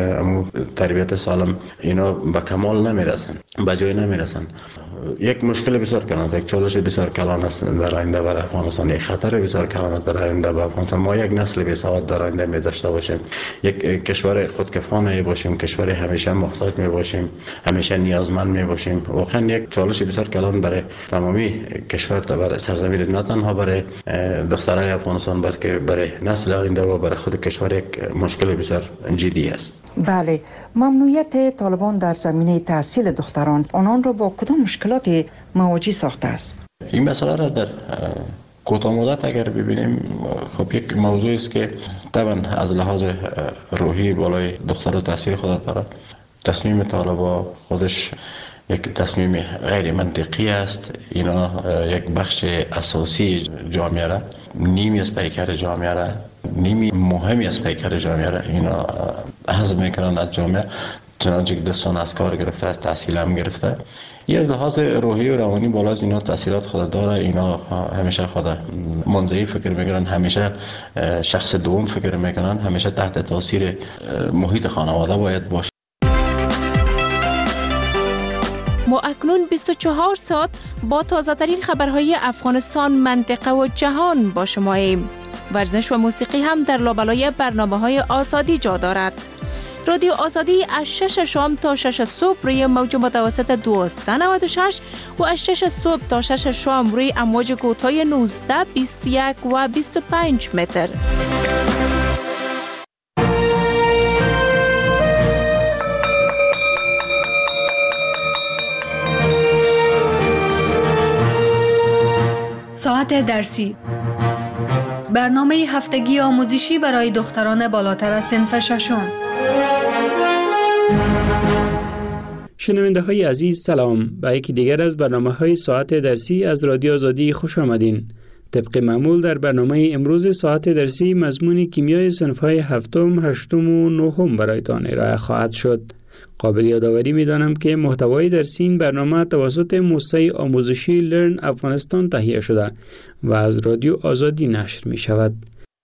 تربیت سالم اینا به کمال نمی رسن، به جای نمی رسن. یک مشکل بسیار کلان است، یک چالش بسیار کلان است در آینده برای افغانستان، یک خطر بسیار کلان است در آینده برای افغانستان. ما یک نسل بی سواد در آینده می داشته باشیم، یک کشور خودکفا می باشیم، کشوری همیشه محتاج می باشیم، همیشه نیازمند می باشیم. واقعا یک چالش بسیار کلان برای تمامی کشور، برای سرزمین، نه تنها برای دخترای افغانستان بلکه برای نسل آینده و برای خود کشور یک مشکل بسیار جدی است. بله، ممنوعیت طالبان در زمینه تحصیل دختران آنان را با کدام مشکلاتی مواجه ساخته است؟ این مسئله را در کوتاه مدت اگر ببینیم، خب یک موضوع است که طبعا از لحاظ روحی بالای دختر تاثیر خود داره. تصمیم طالبان خودش یک تصمیم غیر منطقی است. اینا یک بخش اساسی جامعه را، نیمی از پیکر جامعه را، نیمی مهمی از پیکر جامعه را اینا حذف میکنن از جامعه، چنانچه که دستان از کار گرفته، از تحصیل هم گرفته. یه از لحاظ روحی و روانی بالا از اینا تاثیرات خود داره. اینا همیشه خود منزوی فکر میکنن، همیشه شخص دوم فکر میکنن، همیشه تحت تاثیر محیط خانواده باید باشه. ما اکنون 24 ساعت با تازه ترین خبرهای افغانستان، منطقه و جهان با شماییم. ورزش و موسیقی هم در لابلای برنامه‌های آزادی جا دارد. رادیو آزادی از 6 شام تا 6 صبح روی موج متوسط 1296 و از 6 صبح تا 6 شام روی امواج کوتاه 19، 21 و 25 متر. ساعت درسی، برنامه هفتگی آموزشی برای دختران بالاتر از صنف ششم. شنونده های عزیز سلام، به یکی دیگر از برنامه های ساعت درسی از رادیو آزادی خوش آمدین. طبق معمول در برنامه امروز ساعت درسی مضمون کیمیای صنف های هفتم، هشتم و نهم برایتان ارائه خواهد شد. قابل یادآوری می‌دانم که محتوای درسی این برنامه توسط موسسه آموزشی لرن افغانستان تهیه شده و از رادیو آزادی نشر می شود.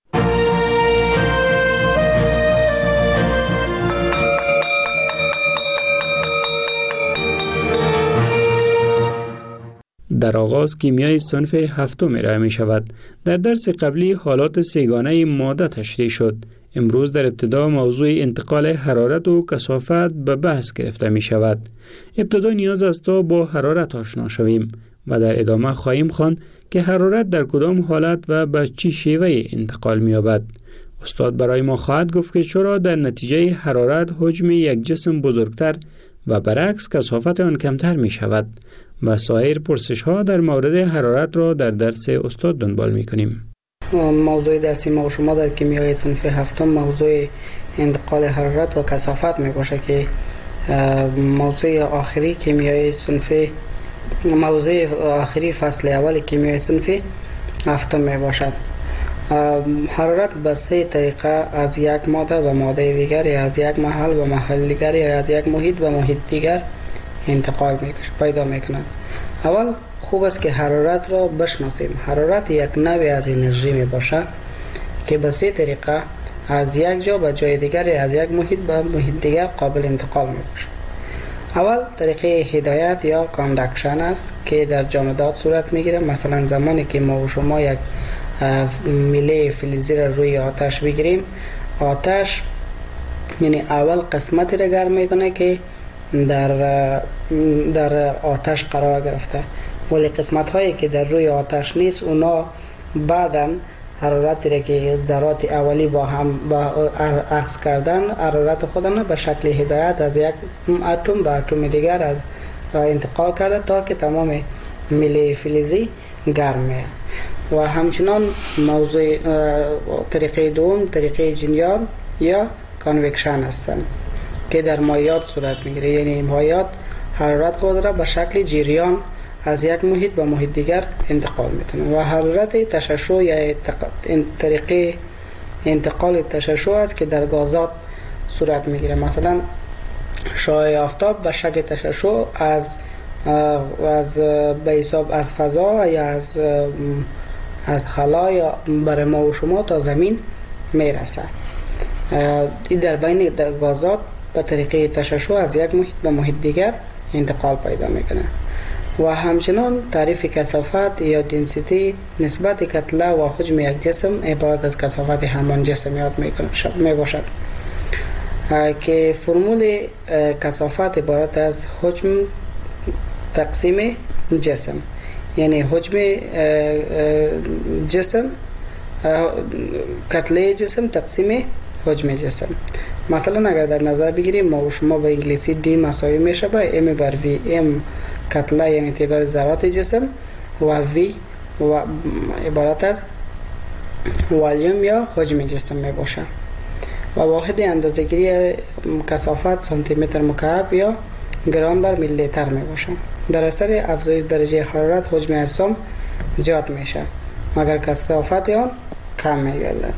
در آغاز کیمیای صنف هفتم ارائه می شود. در درس قبلی حالات سه‌گانه ماده تشریح شد. امروز در ابتدا موضوع انتقال حرارت و کثافت به بحث گرفته می شود. ابتدا نیاز است تا با حرارت آشنا شویم و در ادامه خواهیم خواند که حرارت در کدام حالت و به چه شیوه انتقال می یابد. استاد برای ما خواهد گفت که چرا در نتیجه حرارت حجم یک جسم بزرگتر و برعکس کثافت آن کمتر می شود و سایر پرسش ها در مورد حرارت را در درس استاد دنبال می کنیم. موضوع درسی ما و شما در کیمیای صنف هفتم موضوع انتقال حرارت و کثافت می باشه که موضوع آخری کیمیای صنف موضوع آخری فصل اول کیمیای صنف هفتم می باشد. حرارت به سه طریقه از یک ماده به ماده دیگر یا از یک محل به محل دیگر یا از یک محیط به محیط دیگر انتقال پیدا می کند. اول خوب است که حرارت را بشناسیم. حرارت یک نوع از انرژی می باشد که به سه طریقه از یک جا به جای دیگر یا از یک محیط به محیط دیگر قابل انتقال می باشد. اول طریقه هدایت یا کاندکشن است که در جامدات صورت می گیرد. مثلا زمانی که ما و شما یک میله فلزی را روی آتش بگیریم، آتش یعنی اول قسمتی را گرم می کنه که در آتش قرار گرفته، ولی قسمت هایی که در روی آتش نیست اونا بعداً حرارتی را که ذرات اولی با هم اخذ کردن حرارت خودن به شکل هدایت از یک اتم به اتم دیگر انتقال کرده تا که تمام میله فلزی گرم میه. و همچنان موضوع طریقه دوم طریقه جریان یا کانوکشن هستند که در مایعات صورت میگیره، یعنی مایعات حرارت خود را به شکل جریان از یک محیط به محیط دیگر انتقال میتونه. و حرارت تشعشع یا طریقه انتقال تشعشع است که در گازات صورت میگیره. مثلا شعاع آفتاب به شکل تشعشع به حساب از فضا یا از خلا یا برای ما و شما تا زمین میرسه. این در بین گازات به طریقه تشعشع از یک محیط به محیط دیگر انتقال پیدا میکنه. و همچنان تعریف کثافت یا دنسیتی نسبت کتله و حجم یک جسم عبارت از کثافت همان جسم یاد می باشد که فرمول کثافت عبارت از حجم تقسیم جسم، یعنی حجم جسم کتله جسم تقسیم حجم جسم. مثلا اگر در نظر بگیریم ما و شما به انگلیسی دی مساوی میشه به ام بر وی. ام کتله یعنی تعداد ذرات جسم و وی و عبارت از والیوم یا حجم جسم می باشه. و واحد اندازه‌گیری کثافت سانتی متر مکعب یا گرم بر میلی لیتر می باشه. در اثر افزایش درجه حرارت حجم اجسام زیاد میشه مگر کثافت آن کم میگرده.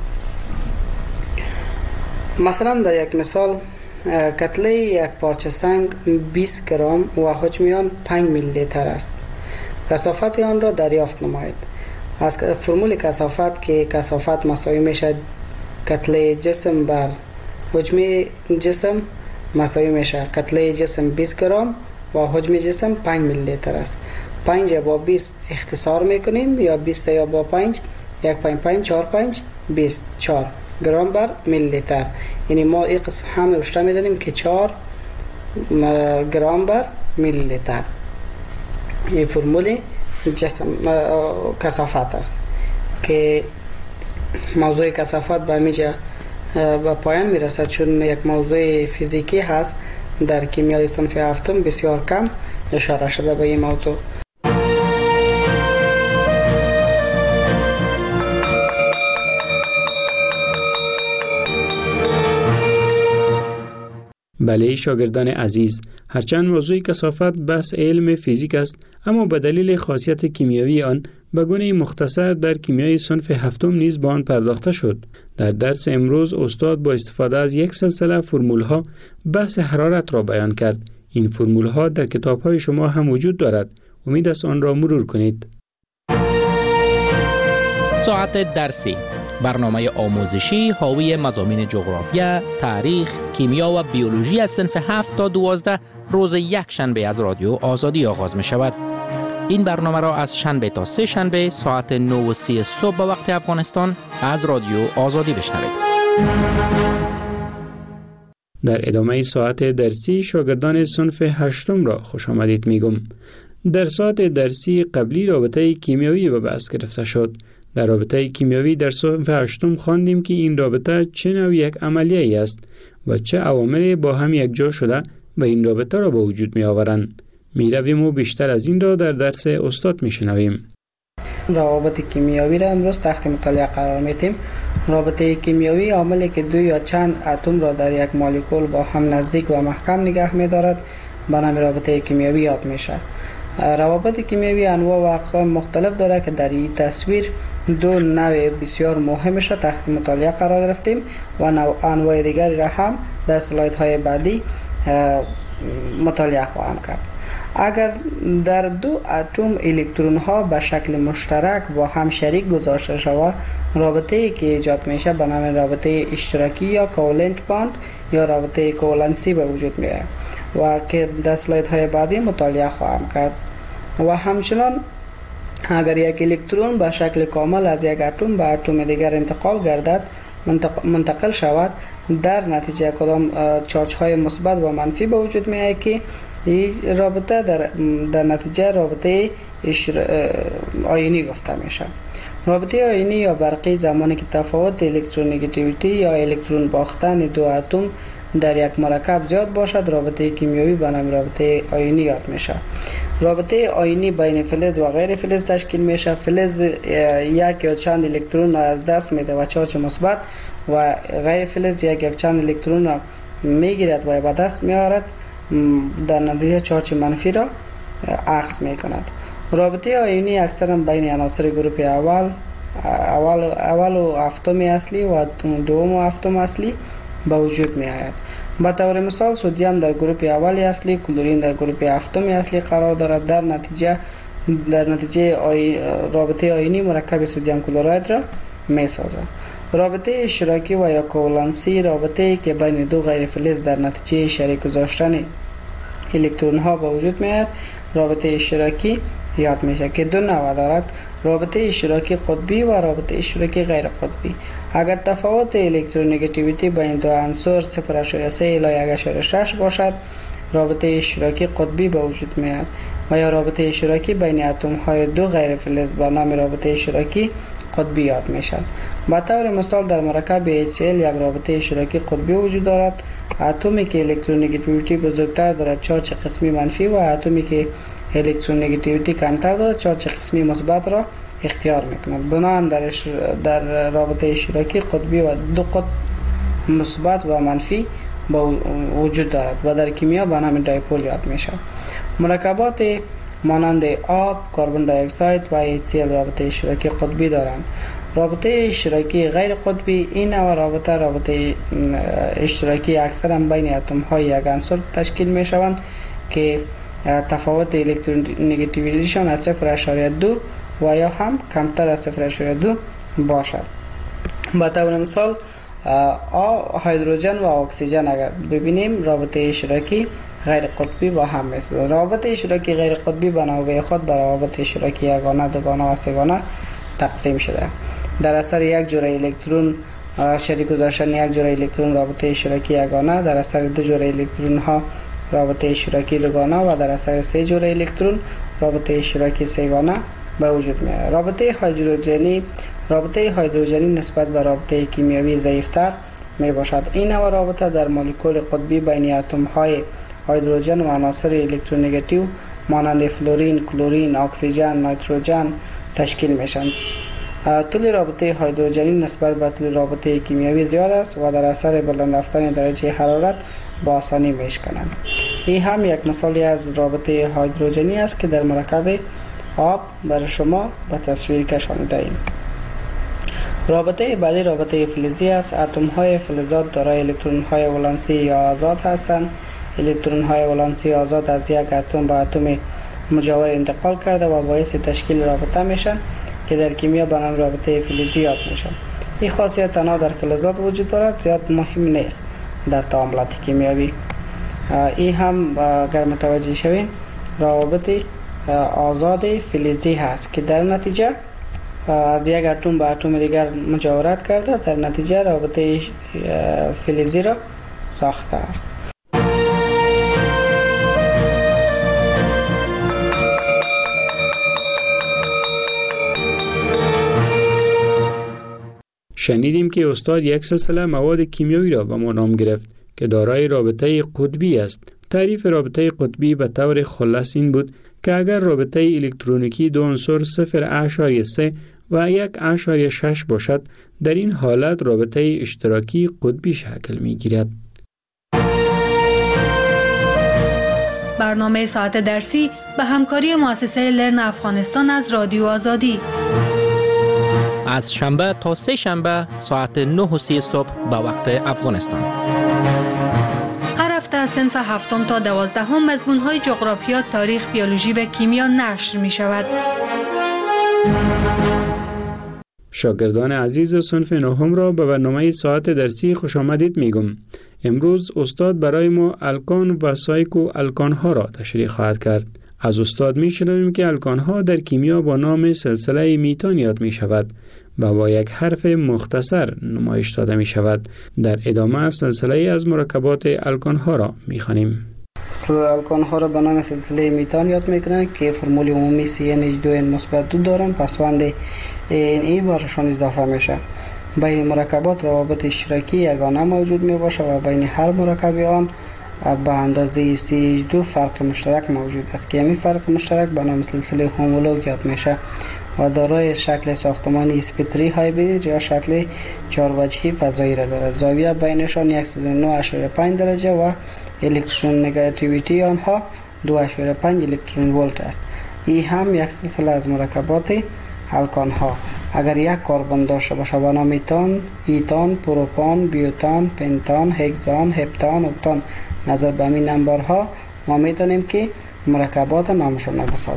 مثلا در یک مثال کتله یک پارچه سنگ 20 گرم و حجم آن 5 میلی لیتر است. کثافت آن را دریافت نمایید. از فرمول کثافت که کثافت مساوی میشه کتله جسم بر حجم جسم مساوی میشه کتله جسم 20 گرم و حجم جسم 5 میلی لیتر است. 5 با 20 اختصار میکنیم یا 20 یا با 5 1.5 4.5 24 گرم بر میلی لیتر. یعنی ما این قسم هم نوشته میدانیم که 4 گرم بر میلی لیتر. این فرمول جسم کثافت است که موضوع کثافت به میجا به پایان میرسد، چون یک موضوع فیزیکی هست. در کیمیای صنف هفتم بسیار کم اشاره شده به این موضوع. بله شاگردان عزیز، هرچند موضوع کثافت بحث علم فیزیک است، اما به دلیل خاصیت کیمیایی آن به گونه مختصر در کیمیای صنف هفتم نیز به آن پرداخته شد. در درس امروز استاد با استفاده از یک سلسله فرمول‌ها بحث حرارت را بیان کرد. این فرمول‌ها در کتاب‌های شما هم وجود دارد. امید است آن را مرور کنید. ساعت درسی، برنامه آموزشی حاوی مضامین جغرافیا، تاریخ، کیمیا و بیولوژی از صنف 7 تا 12 روز یک شنبه از رادیو آزادی آغاز می شود. این برنامه را از شنبه تا سه شنبه ساعت 9:30 صبح به وقت افغانستان از رادیو آزادی بشنوید. در ادامه ساعت درسی شاگردان صنف هشتم را خوش آمدید میگم. در ساعت درسی قبلی رابطه کیمیایی به بحث گرفته شد. در رابطه کیمیایی در صنف هشتم خواندیم که این رابطه چه نوع یک عملیه است و چه عواملی با هم یک جا شده و این رابطه را به وجود می آورند. می رویم و بیشتر از این را در درس استاد می شنویم. روابط کیمیایی را امروز تحت مطالعه قرار میدیم. رابطه کیمیایی عاملی که دو یا چند اتم را در یک مولکول با هم نزدیک و محکم نگه می دارد به نام رابطه کیمیایی یاد میشه. روابط کیمیایی انواع و اقسام مختلف داره که در این تصویر دو نوع بسیار مهمش را تحت مطالعه قرار گرفتیم و انواع دیگری را هم در سلایدهای بعدی مطالعه خواهم کرد. اگر در دو اتم الکترون ها به شکل مشترک با هم شریک گذاشته شود، رابطه ای که ایجاد میشه به نام رابطه اشتراکی یا کوولنت باند یا رابطه کوولنسی به وجود میاد و که در سلایدهای بعدی مطالعه خواهم کرد. و همچنان اگر یک الکترون به شکل کامل از یک اتم به اتم دیگر منتقل شود، در نتیجه کدام چارج های مثبت و منفی به وجود می آید که این رابطه در نتیجه رابطه آیونی گفته میشه. رابطه آیونی یا برقی زمانی که تفاوت الکترونگیتیویتی یا الکترون باختن دو اتم در یک مرکب زیاد باشد، رابطه کیمیایی به نام رابطه آیونی یاد میشه. رابطه آیونی بین فلز و غیر فلز تشکیل میشه. فلز یک یا چند الکترون را از دست میده و چارج مثبت و غیر فلز یک یا چند الکترون را میگیرد و به دست میارد، در نتیجه چارج منفی را اخذ میکند. رابطه آیونی اکثرا بین عناصر گروپ اول و هفتم اصلی و دوم و هفتم اصلی به وجود می آید. به طور مثال سدیم در گروپ اول اصلی، کلورین در گروپ هفتم اصلی قرار دارد. در نتیجه رابطه آیونی مرکب سدیم کلراید را می سازد. رابطه اشتراکی و یا کوولنسی رابطه‌ای که بین دو غیر فلز در نتیجه شریک گذاشتن الکترون ها به وجود می آید رابطه اشتراکی یاد میشه که دو نوع دارد: رابطه اشتراکی قطبی و رابطه اشتراکی غیر قطبی. اگر تفاوت الکترونگیتیویتی بین دو عنصر 0.3 الی 1.6 باشد، رابطه اشتراکی قطبی به وجود میاد و یا رابطه اشتراکی بین اتم های دو غیر فلز به نام رابطه اشتراکی قطبی یاد میشد. به طور مثال در مرکب HCl یک رابطه اشتراکی قطبی وجود دارد. اتمی که الکترونگیتیویتی بزرگتر دارد چارج قسمی منفی و اتمی که الکترونگیتیویتی کمتر دارد چارج قسمی مثبت را اختیار میکند. بنابراین در رابطه اشتراکی قطبی و دو قطب مثبت و منفی وجود دارد و در کیمیا به نام دایپول یاد میشه. مرکبات مانند آب، کربن دی اکساید و HCl رابطه اشتراکی قطبی دارند. رابطه اشتراکی غیر قطبی این نوع رابطه اشتراکی اکثرا بین اتم های یک عنصر تشکیل می شوند که تفاوت الکترونگیتیویتیشان از 0.2 و یا هم کمتر از 0.2 باشد. به طور مثال هیدروژن و اکسیژن اگر ببینیم رابطه اشتراکی غیر قطبی با هم میسازند. رابطه اشتراکی غیر قطبی به نوبه خود بر روابط اشتراکی یگانه، دوگانه و سه‌گانه تقسیم شده. در اثر یک جوره الکترون شریک گذاشتن یک جوره الکترون رابطه اشتراکی یگانه، در اثر دو جوره الکترون ها رابطه اشتراکی دوگانه و در اثر سه جوره الکترون رابطه اشتراکی سه‌گانه به وجود میاد. رابطه هیدروژنی نسبت به رابطه کیمیایی ضعیفتر می باشد. این نوع رابطه در مولکول قطبی بین اتم های هیدروژن و عناصر الکترونگاتیو مانند فلورین، کلورین، اکسیژن، نیتروژن تشکیل میشن. طول رابطه هیدروژنی نسبت به طول رابطه کیمیایی زیاد است و در اثر بلند رفتن درجه حرارت با آسانی میشکنند. این هم یک مثالی از رابطه هیدروژنی است که در مرکب آب برای شما به تصویر کشانیده ایم. رابطه بعدی رابطه فلزی است. اتم های فلزات دارای الکترون های ولانسی یا آزاد هستند. الکترون های ولانسی آزاد از یک اتم به اتم مجاور انتقال کرده و باعث تشکیل رابطه میشن که در کیمیا به نام رابطه فلزی یاد میشن. این خاصیت تنها در فلزات وجود دارد، زیاد مهم نیست در تعاملات کیمیایی. این هم اگر متوجه شوین رابطه آزاد فلزی هست که در نتیجه از یک اتم به اتم دیگر مجاورت کرده، در نتیجه رابطه فلزی را ساخته است. شنیدیم که استاد یک سلسله مواد کیمیایی را به ما نام گرفت که دارای رابطه قطبی است. تعریف رابطه قطبی به طور خلاص این بود که اگر رابطه الکترونیکی دو عنصر 0.3 و 1.6 باشد، در این حالت رابطه اشتراکی قطبی شکل می گیرد. برنامه ساعت درسی به همکاری مؤسسه لرن افغانستان از رادیو آزادی. از شنبه تا سه شنبه ساعت 9:30 صبح به وقت افغانستان. هر هفته از صنف 7 تا 12 مضمون‌های جغرافیا، تاریخ، بیولوژی و کیمیا نشر می شود. شاگردان عزیز صنف 9 را به برنامه ساعت درسی خوش آمدید میگم. امروز استاد برای ما الکان و سایکو الکان ها را تشریح خواهد کرد. از استاد میشنویم که الکان ها در کیمیا با نام سلسله میتان یاد می شود و با یک حرف مختصر نمایش داده می شود. در ادامه سلسله از مرکبات الکان ها را می خوانیم. الکان ها را به نام سلسله میتان یاد میکنند که فرمول عمومی CN2N-2 دارند. پسوند ای برشان اضافه میشه. بین مرکبات روابط اشتراکی یگانه موجود می باشه و بین هر مرکب آن به اندازه CH2 فرق مشترک موجود است که همین فرق مشترک به نام سلسله هومولوگ یاد میشه و دارای شکل ساختمانی اسپتری هایبرید یا شکل 4 وجهی فضایی را دارد. زاویه بینشان 109.5 درجه و الکترون نگاتیویتی آنها 2.5 الکترون ولت است. این هم یک سلسله از مرکبات الکان ها. اگر یک کربن داشته باشه به نام میتان، ایتان، پروپان، بیوتان، پنتان، هگزان، هپتان، اکتان، نظر به این نمبرها ما میتونیم که مرکبات نامشون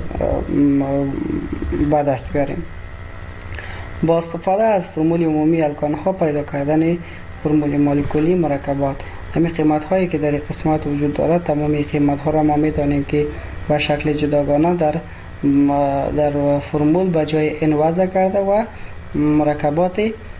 به دست بیاریم. با استفاده از فرمول عمومی الکان ها پیدا کردن فرمول مولکولی مرکبات. همین قیمت هایی که در قسمت وجود دارد، تمامی قیمت ها را ما میتونیم که به شکل جداگانه در فرمول به جای n وضع کرده و مرکبات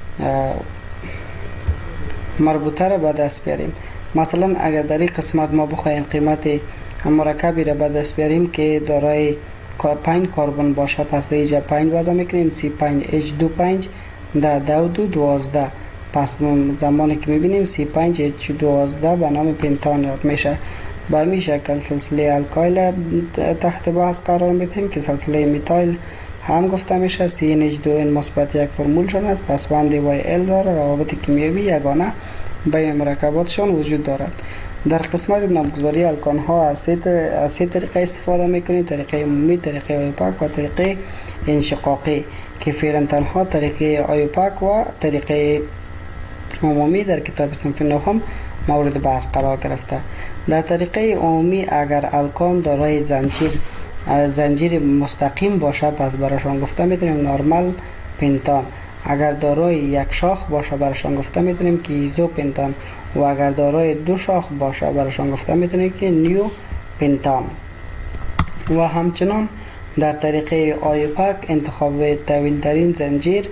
مربوطه را به دست بیاریم. مثلا اگر در این قسمت ما بخوایم قیمت مرکبی را به دست بیاریم که دارای 5 کربن باشه، پس در اینجا 5 وضع میکنیم C5H25 10 2 12. پس زمانی که میبینیم C5H12 به نام پنتان یاد میشه. به همین شکل سلسله الکایل تحت بحث قرار میدیم که سلسله میتایل هم گفته میشه. CNH2N-1 فرمولشون است، پسوند YL داره. روابط کیمیایی یگانه بین مرکباتشون وجود دارد. در قسمت نامگذاری الکان ها از سه طریقه استفاده میکنیم: طریقه عمومی، طریقه آیوپاک و طریقه انشقاقی، که فعلا تنها طریقه آیوپاک و طریقه عمومی در کتاب صنف 9 مورد بحث قرار گرفته. در طریقه عمومی اگر الکان دارای زنجیر مستقیم باشه، پس براشون گفته میتونیم نورمال پنتان. اگر دارای یک شاخ باشه براشون گفته میتونیم که ایزو پنتان و اگر دارای دو شاخ باشه براشون گفته میتونیم که نیو پنتان. و همچنان در طریقه آیوپاک انتخاب طویل ترین زنجیر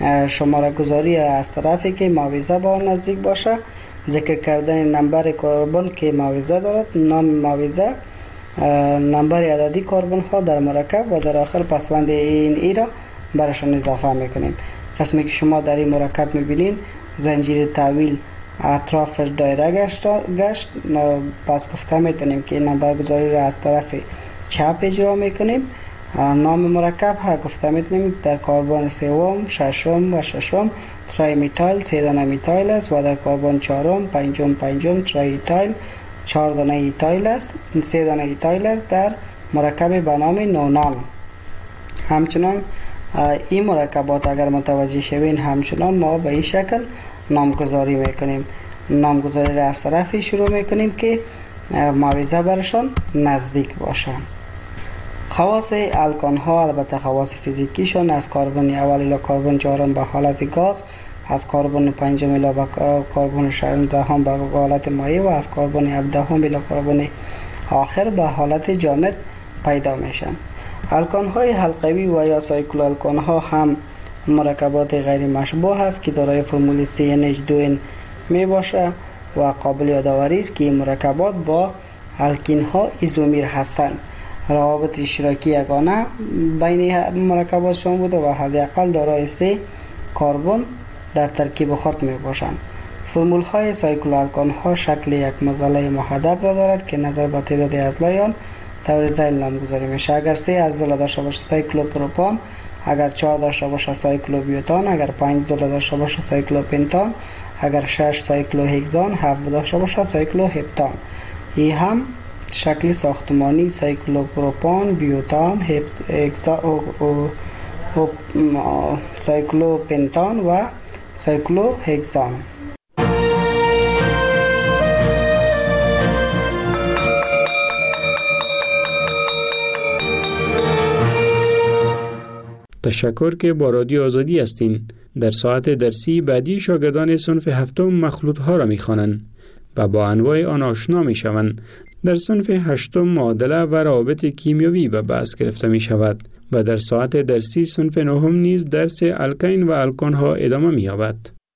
شماره گذاری را از طرفی که معاوضه با نزدیک باشه، ذکر کردن نمبر کربن که معاوضه دارد، نام معاوضه، نمبر عددی کربن ها در مرکب و در آخر پسوند این ای را برشان اضافه میکنیم. قسمی که شما در این مرکب میبینین زنجیر طویل اطراف دایره گشت، پس گفته میتونیم که این نمبر گذاری را از طرف چپ اجرا میکنیم. نام مرکب ها گفته میتونیم در کربن سوم، ششم و ششم ترای میتایل 3 دانه میتایل است و در کربن چهارم، پنجم ترای ایتایل 4 دانه ایتایل است، 3 دانه ایتایل است در مرکب به نام نونان. همچنان این مرکبات اگر متوجه شوین همچنان ما به این شکل نامگذاری میکنیم. نامگذاری را از طرفی شروع میکنیم که معاوضه برشان نزدیک باشن. خواص الکان ها البته خواص فیزیکیشون از کربن اول الی کربن چهارم به حالت گاز، از کربن پنجم الی به کربن شانزدهم به حالت مایع و از کربن هفدهم الی کربن آخر به حالت جامد پیدا میشن. الکان های حلقوی و یا سایکل الکان ها هم مرکبات غیر مشبوه است که دارای فرمول CnH2n می باشه و قابل یادآوری است که این مرکبات با الکین ها ایزومیر هستند. روابط اشتراکی یگانه بین مرکباتشون بوده و حداقل دارای 3 کربن در ترکیب خود می باشند. فرمول های سایکل الکان ها شکل یک معضله محدب را دارد که نظر به تعداد اضلاع آن طور ذیل نامگذاری میشه. اگر 3 اضلاع داشته باشه سایکلوپروپان، اگر 4 داشته باشه سایکلوبیوتان، اگر 5 داشته باشه سایکلوپنتان، اگر 6 سایکلوهگزان، 7 داشته باشه سایکلوهپتان. این هم شکل ساختمانی سایکلوپروپان، بیوتان، سایکلوپنتان و سایکلوهگزان. تشکر که با رادیو آزادی هستین. در ساعت درسی بعدی شاگردان صنف هفتم مخلوط ها را می خوانند و با انواع آن آشنا می شوند. در صنف هشتم معادله و روابط کیمیایی به بحث گرفته می شود و در ساعت درسی صنف نهم نیز درس الکین و الکان ها ادامه می یابد.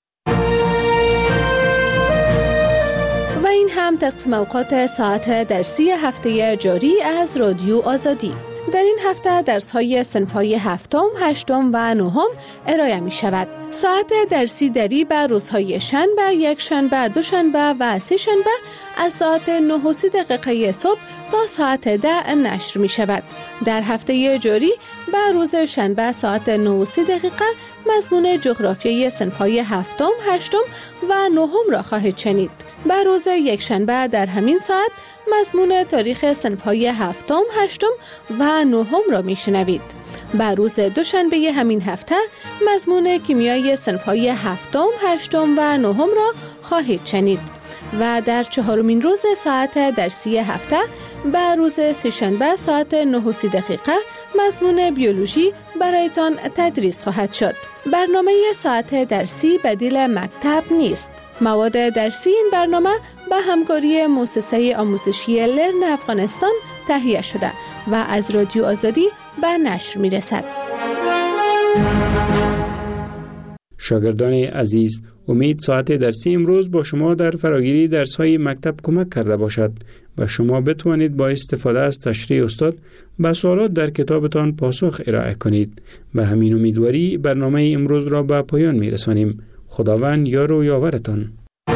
و این هم تقسیم اوقات ساعت درسی هفته جاری از رادیو آزادی. در این هفته درس‌های صنف‌های هفتم، هشتم و نهم ارائه می‌شود. ساعت درسی دری به روزهای شنبه، یک شنبه، دوشنبه و سه شنبه از ساعت 9:30 صبح تا ساعت 10 نشر می‌شود. در هفته جاری به روز شنبه ساعت 9:30 مضمون جغرافیای صنف‌های هفتم، هشتم و نهم را خواهید شنید. به روز یک شنبه در همین ساعت مضمون تاریخ صنف‌های هفتم، هشتم و نهم را میشنوید. به روز دوشنبه همین هفته مضمون کیمیای صنف‌های هفتم، هشتم و نهم را خواهید شنید. و در چهارمین روز ساعت درسی هفته به روز سه‌شنبه ساعت 9:30 مضمون بیولوژی برایتان تدریس خواهد شد. برنامه ساعت درسی بدیل مکتب نیست. مواد درسی این برنامه به همکاری مؤسسه آموزشی لرن افغانستان تهیه شده و از رادیو آزادی به نشر می رسد. شاگردان عزیز، امید ساعت درسی امروز با شما در فراگیری درس‌های مکتب کمک کرده باشد و شما بتوانید با استفاده از تشریح استاد به سوالات در کتابتان پاسخ ارائه کنید. به همین امیدواری برنامه امروز را به پایان می رسانیم. خداوند یار و یاورتان.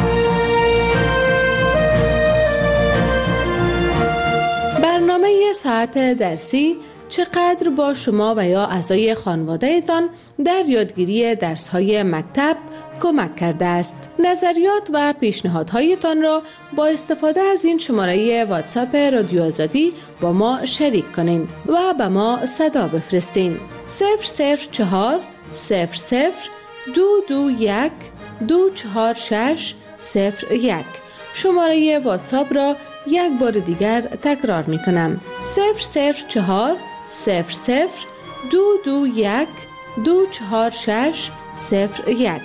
برنامه ساعت درسی چقدر با شما و یا اعضای خانواده‌تان در یادگیری درس‌های مکتب کمک کرده است. نظریات و پیشنهادهایتان را با استفاده از این شماره واتساپ رادیو آزادی با ما شریک کنین و به ما صدا بفرستین. 004 00 221 246 01. شماره واتساپ را یک بار دیگر تکرار می کنم. 004 00 221 246 01.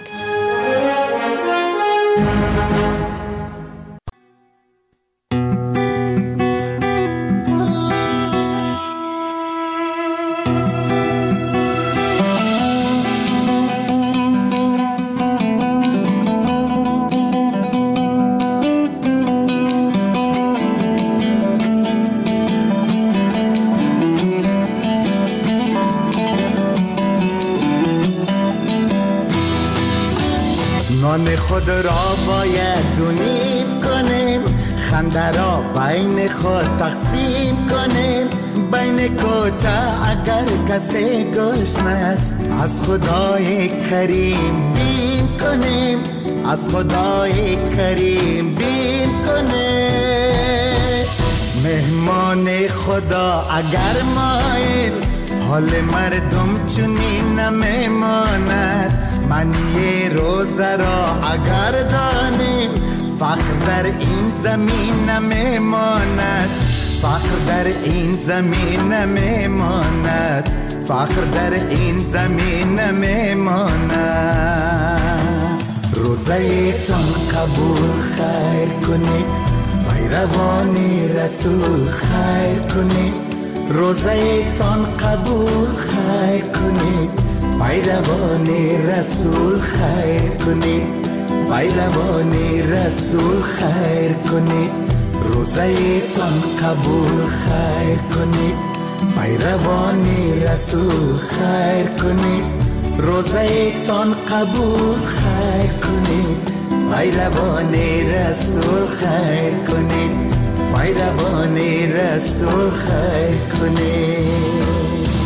خود را باید دونیم کنیم، خنده را بین خود تقسیم کنیم. بین کوچه اگر کسی گشنه است، از خدای کریم بیم کنیم، از خدای کریم بیم کنیم. مهمان خدا اگر ماییم، حال مردم چنین نمیماند. معنی روزه را اگر دانیم، فقر در این زمین نمیماند، فقر در این زمین نمیماند، فقر در این زمین نمیماند. روزه تان قبول خیر کنید، پیروانی رسول خیر کنید. روزه تان قبول خیر کنید، پیروانی رسول خیر کنید، پیروانی رسول خیر کنید. روزه تان قبول خیر کنید، پیروانی رسول خیر کنید. روزه تان قبول خیر کنید، پیروانی رسول خیر کنید، پیروانی رسول خیر کنید.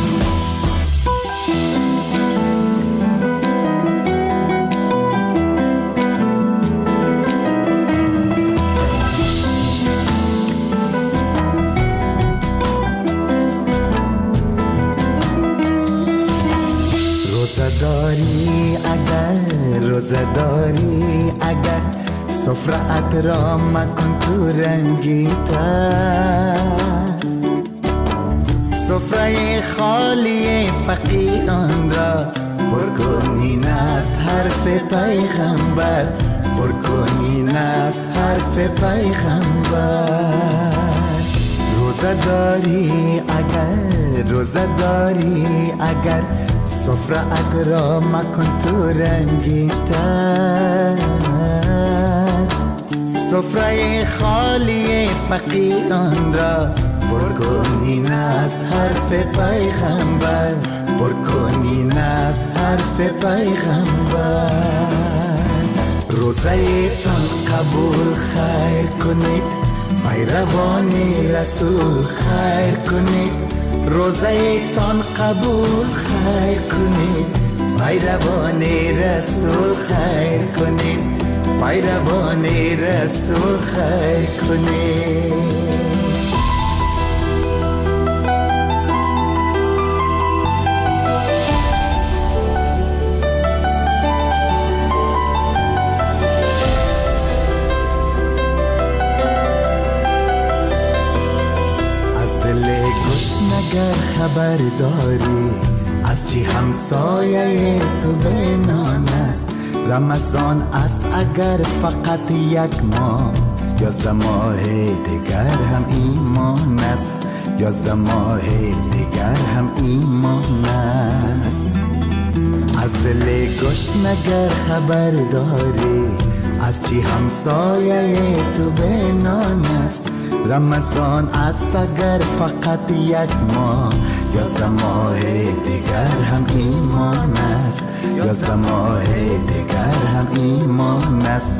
روزه داری اگر سفره‌ات را مکن تو رنگین تر. سفره خالی فقیران را پر کن، این است حرف پیغمبر، پر کن، این است حرف پیغمبر. روزه داری اگر، روزه داری اگر سفره‌ات را مکن تو رنگین تر. سفره خالی فقیران را پر کن، این است حرف پیغمبر، پر کن، این است حرف پیغمبر. روزه تان قبول خیر کنید، پیروانی رسول خیر کنید. روزه تان قبول خیر کنید، پیروانی رسول خیر کنید، پیروانی رسول خیر کنید. اگر خبر داری از چی همسایه تو بینان است، رمضان است اگر فقط یک ماه، 11 ماه دیگر هم ایمان است، 11 ماه دیگر هم ایمان است. از دل گشنگر خبر داری از چی همسایه تو بینان است، رمضان است اگر فقط یک ماه، 11 ماه دیگر هم ایمان است، 11 ماه دیگر هم ایمان است.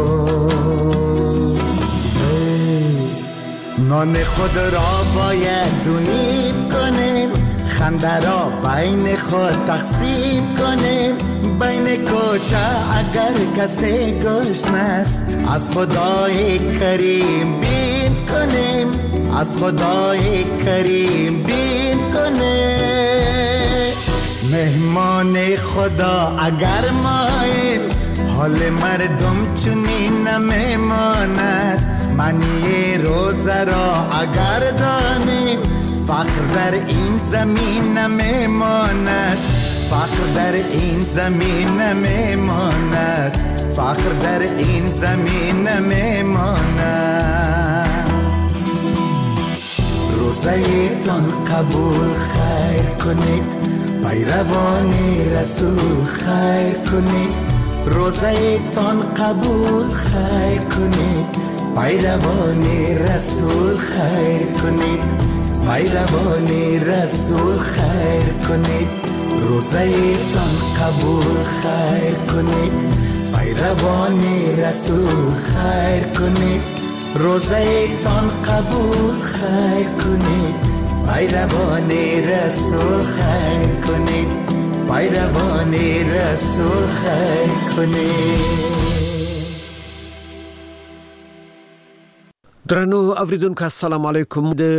نان خود را باید دونیم کنیم، خنده را بین خود تقسیم کنیم. بین کوچه اگر کسی گشنه است، از خدای کریم بیم کنیم، از خدای کریم بیم کنیم. مهمان خدا اگر ماییم، حال مردم چنین نمیماند. معنی روزه را اگر دانیم، فقر در این زمین نمیماند، فقر در این زمین نمیماند، فقر در این زمین نمیماند. روزه تان قبول خیر کنید، پیروانی رسول خیر کنید. روزه تان قبول خیر کنید، پیروانی رسول خیر کنید، پیروانی رسول خیر کنید. روزه تان قبول خیر کنید، پیروان رسول خیر کنید روزه تان قبول خیر کنید پیروان رسول خیر کنید پیروان رسول خیر کنید. درنو اوریدونکو السلام علیکم.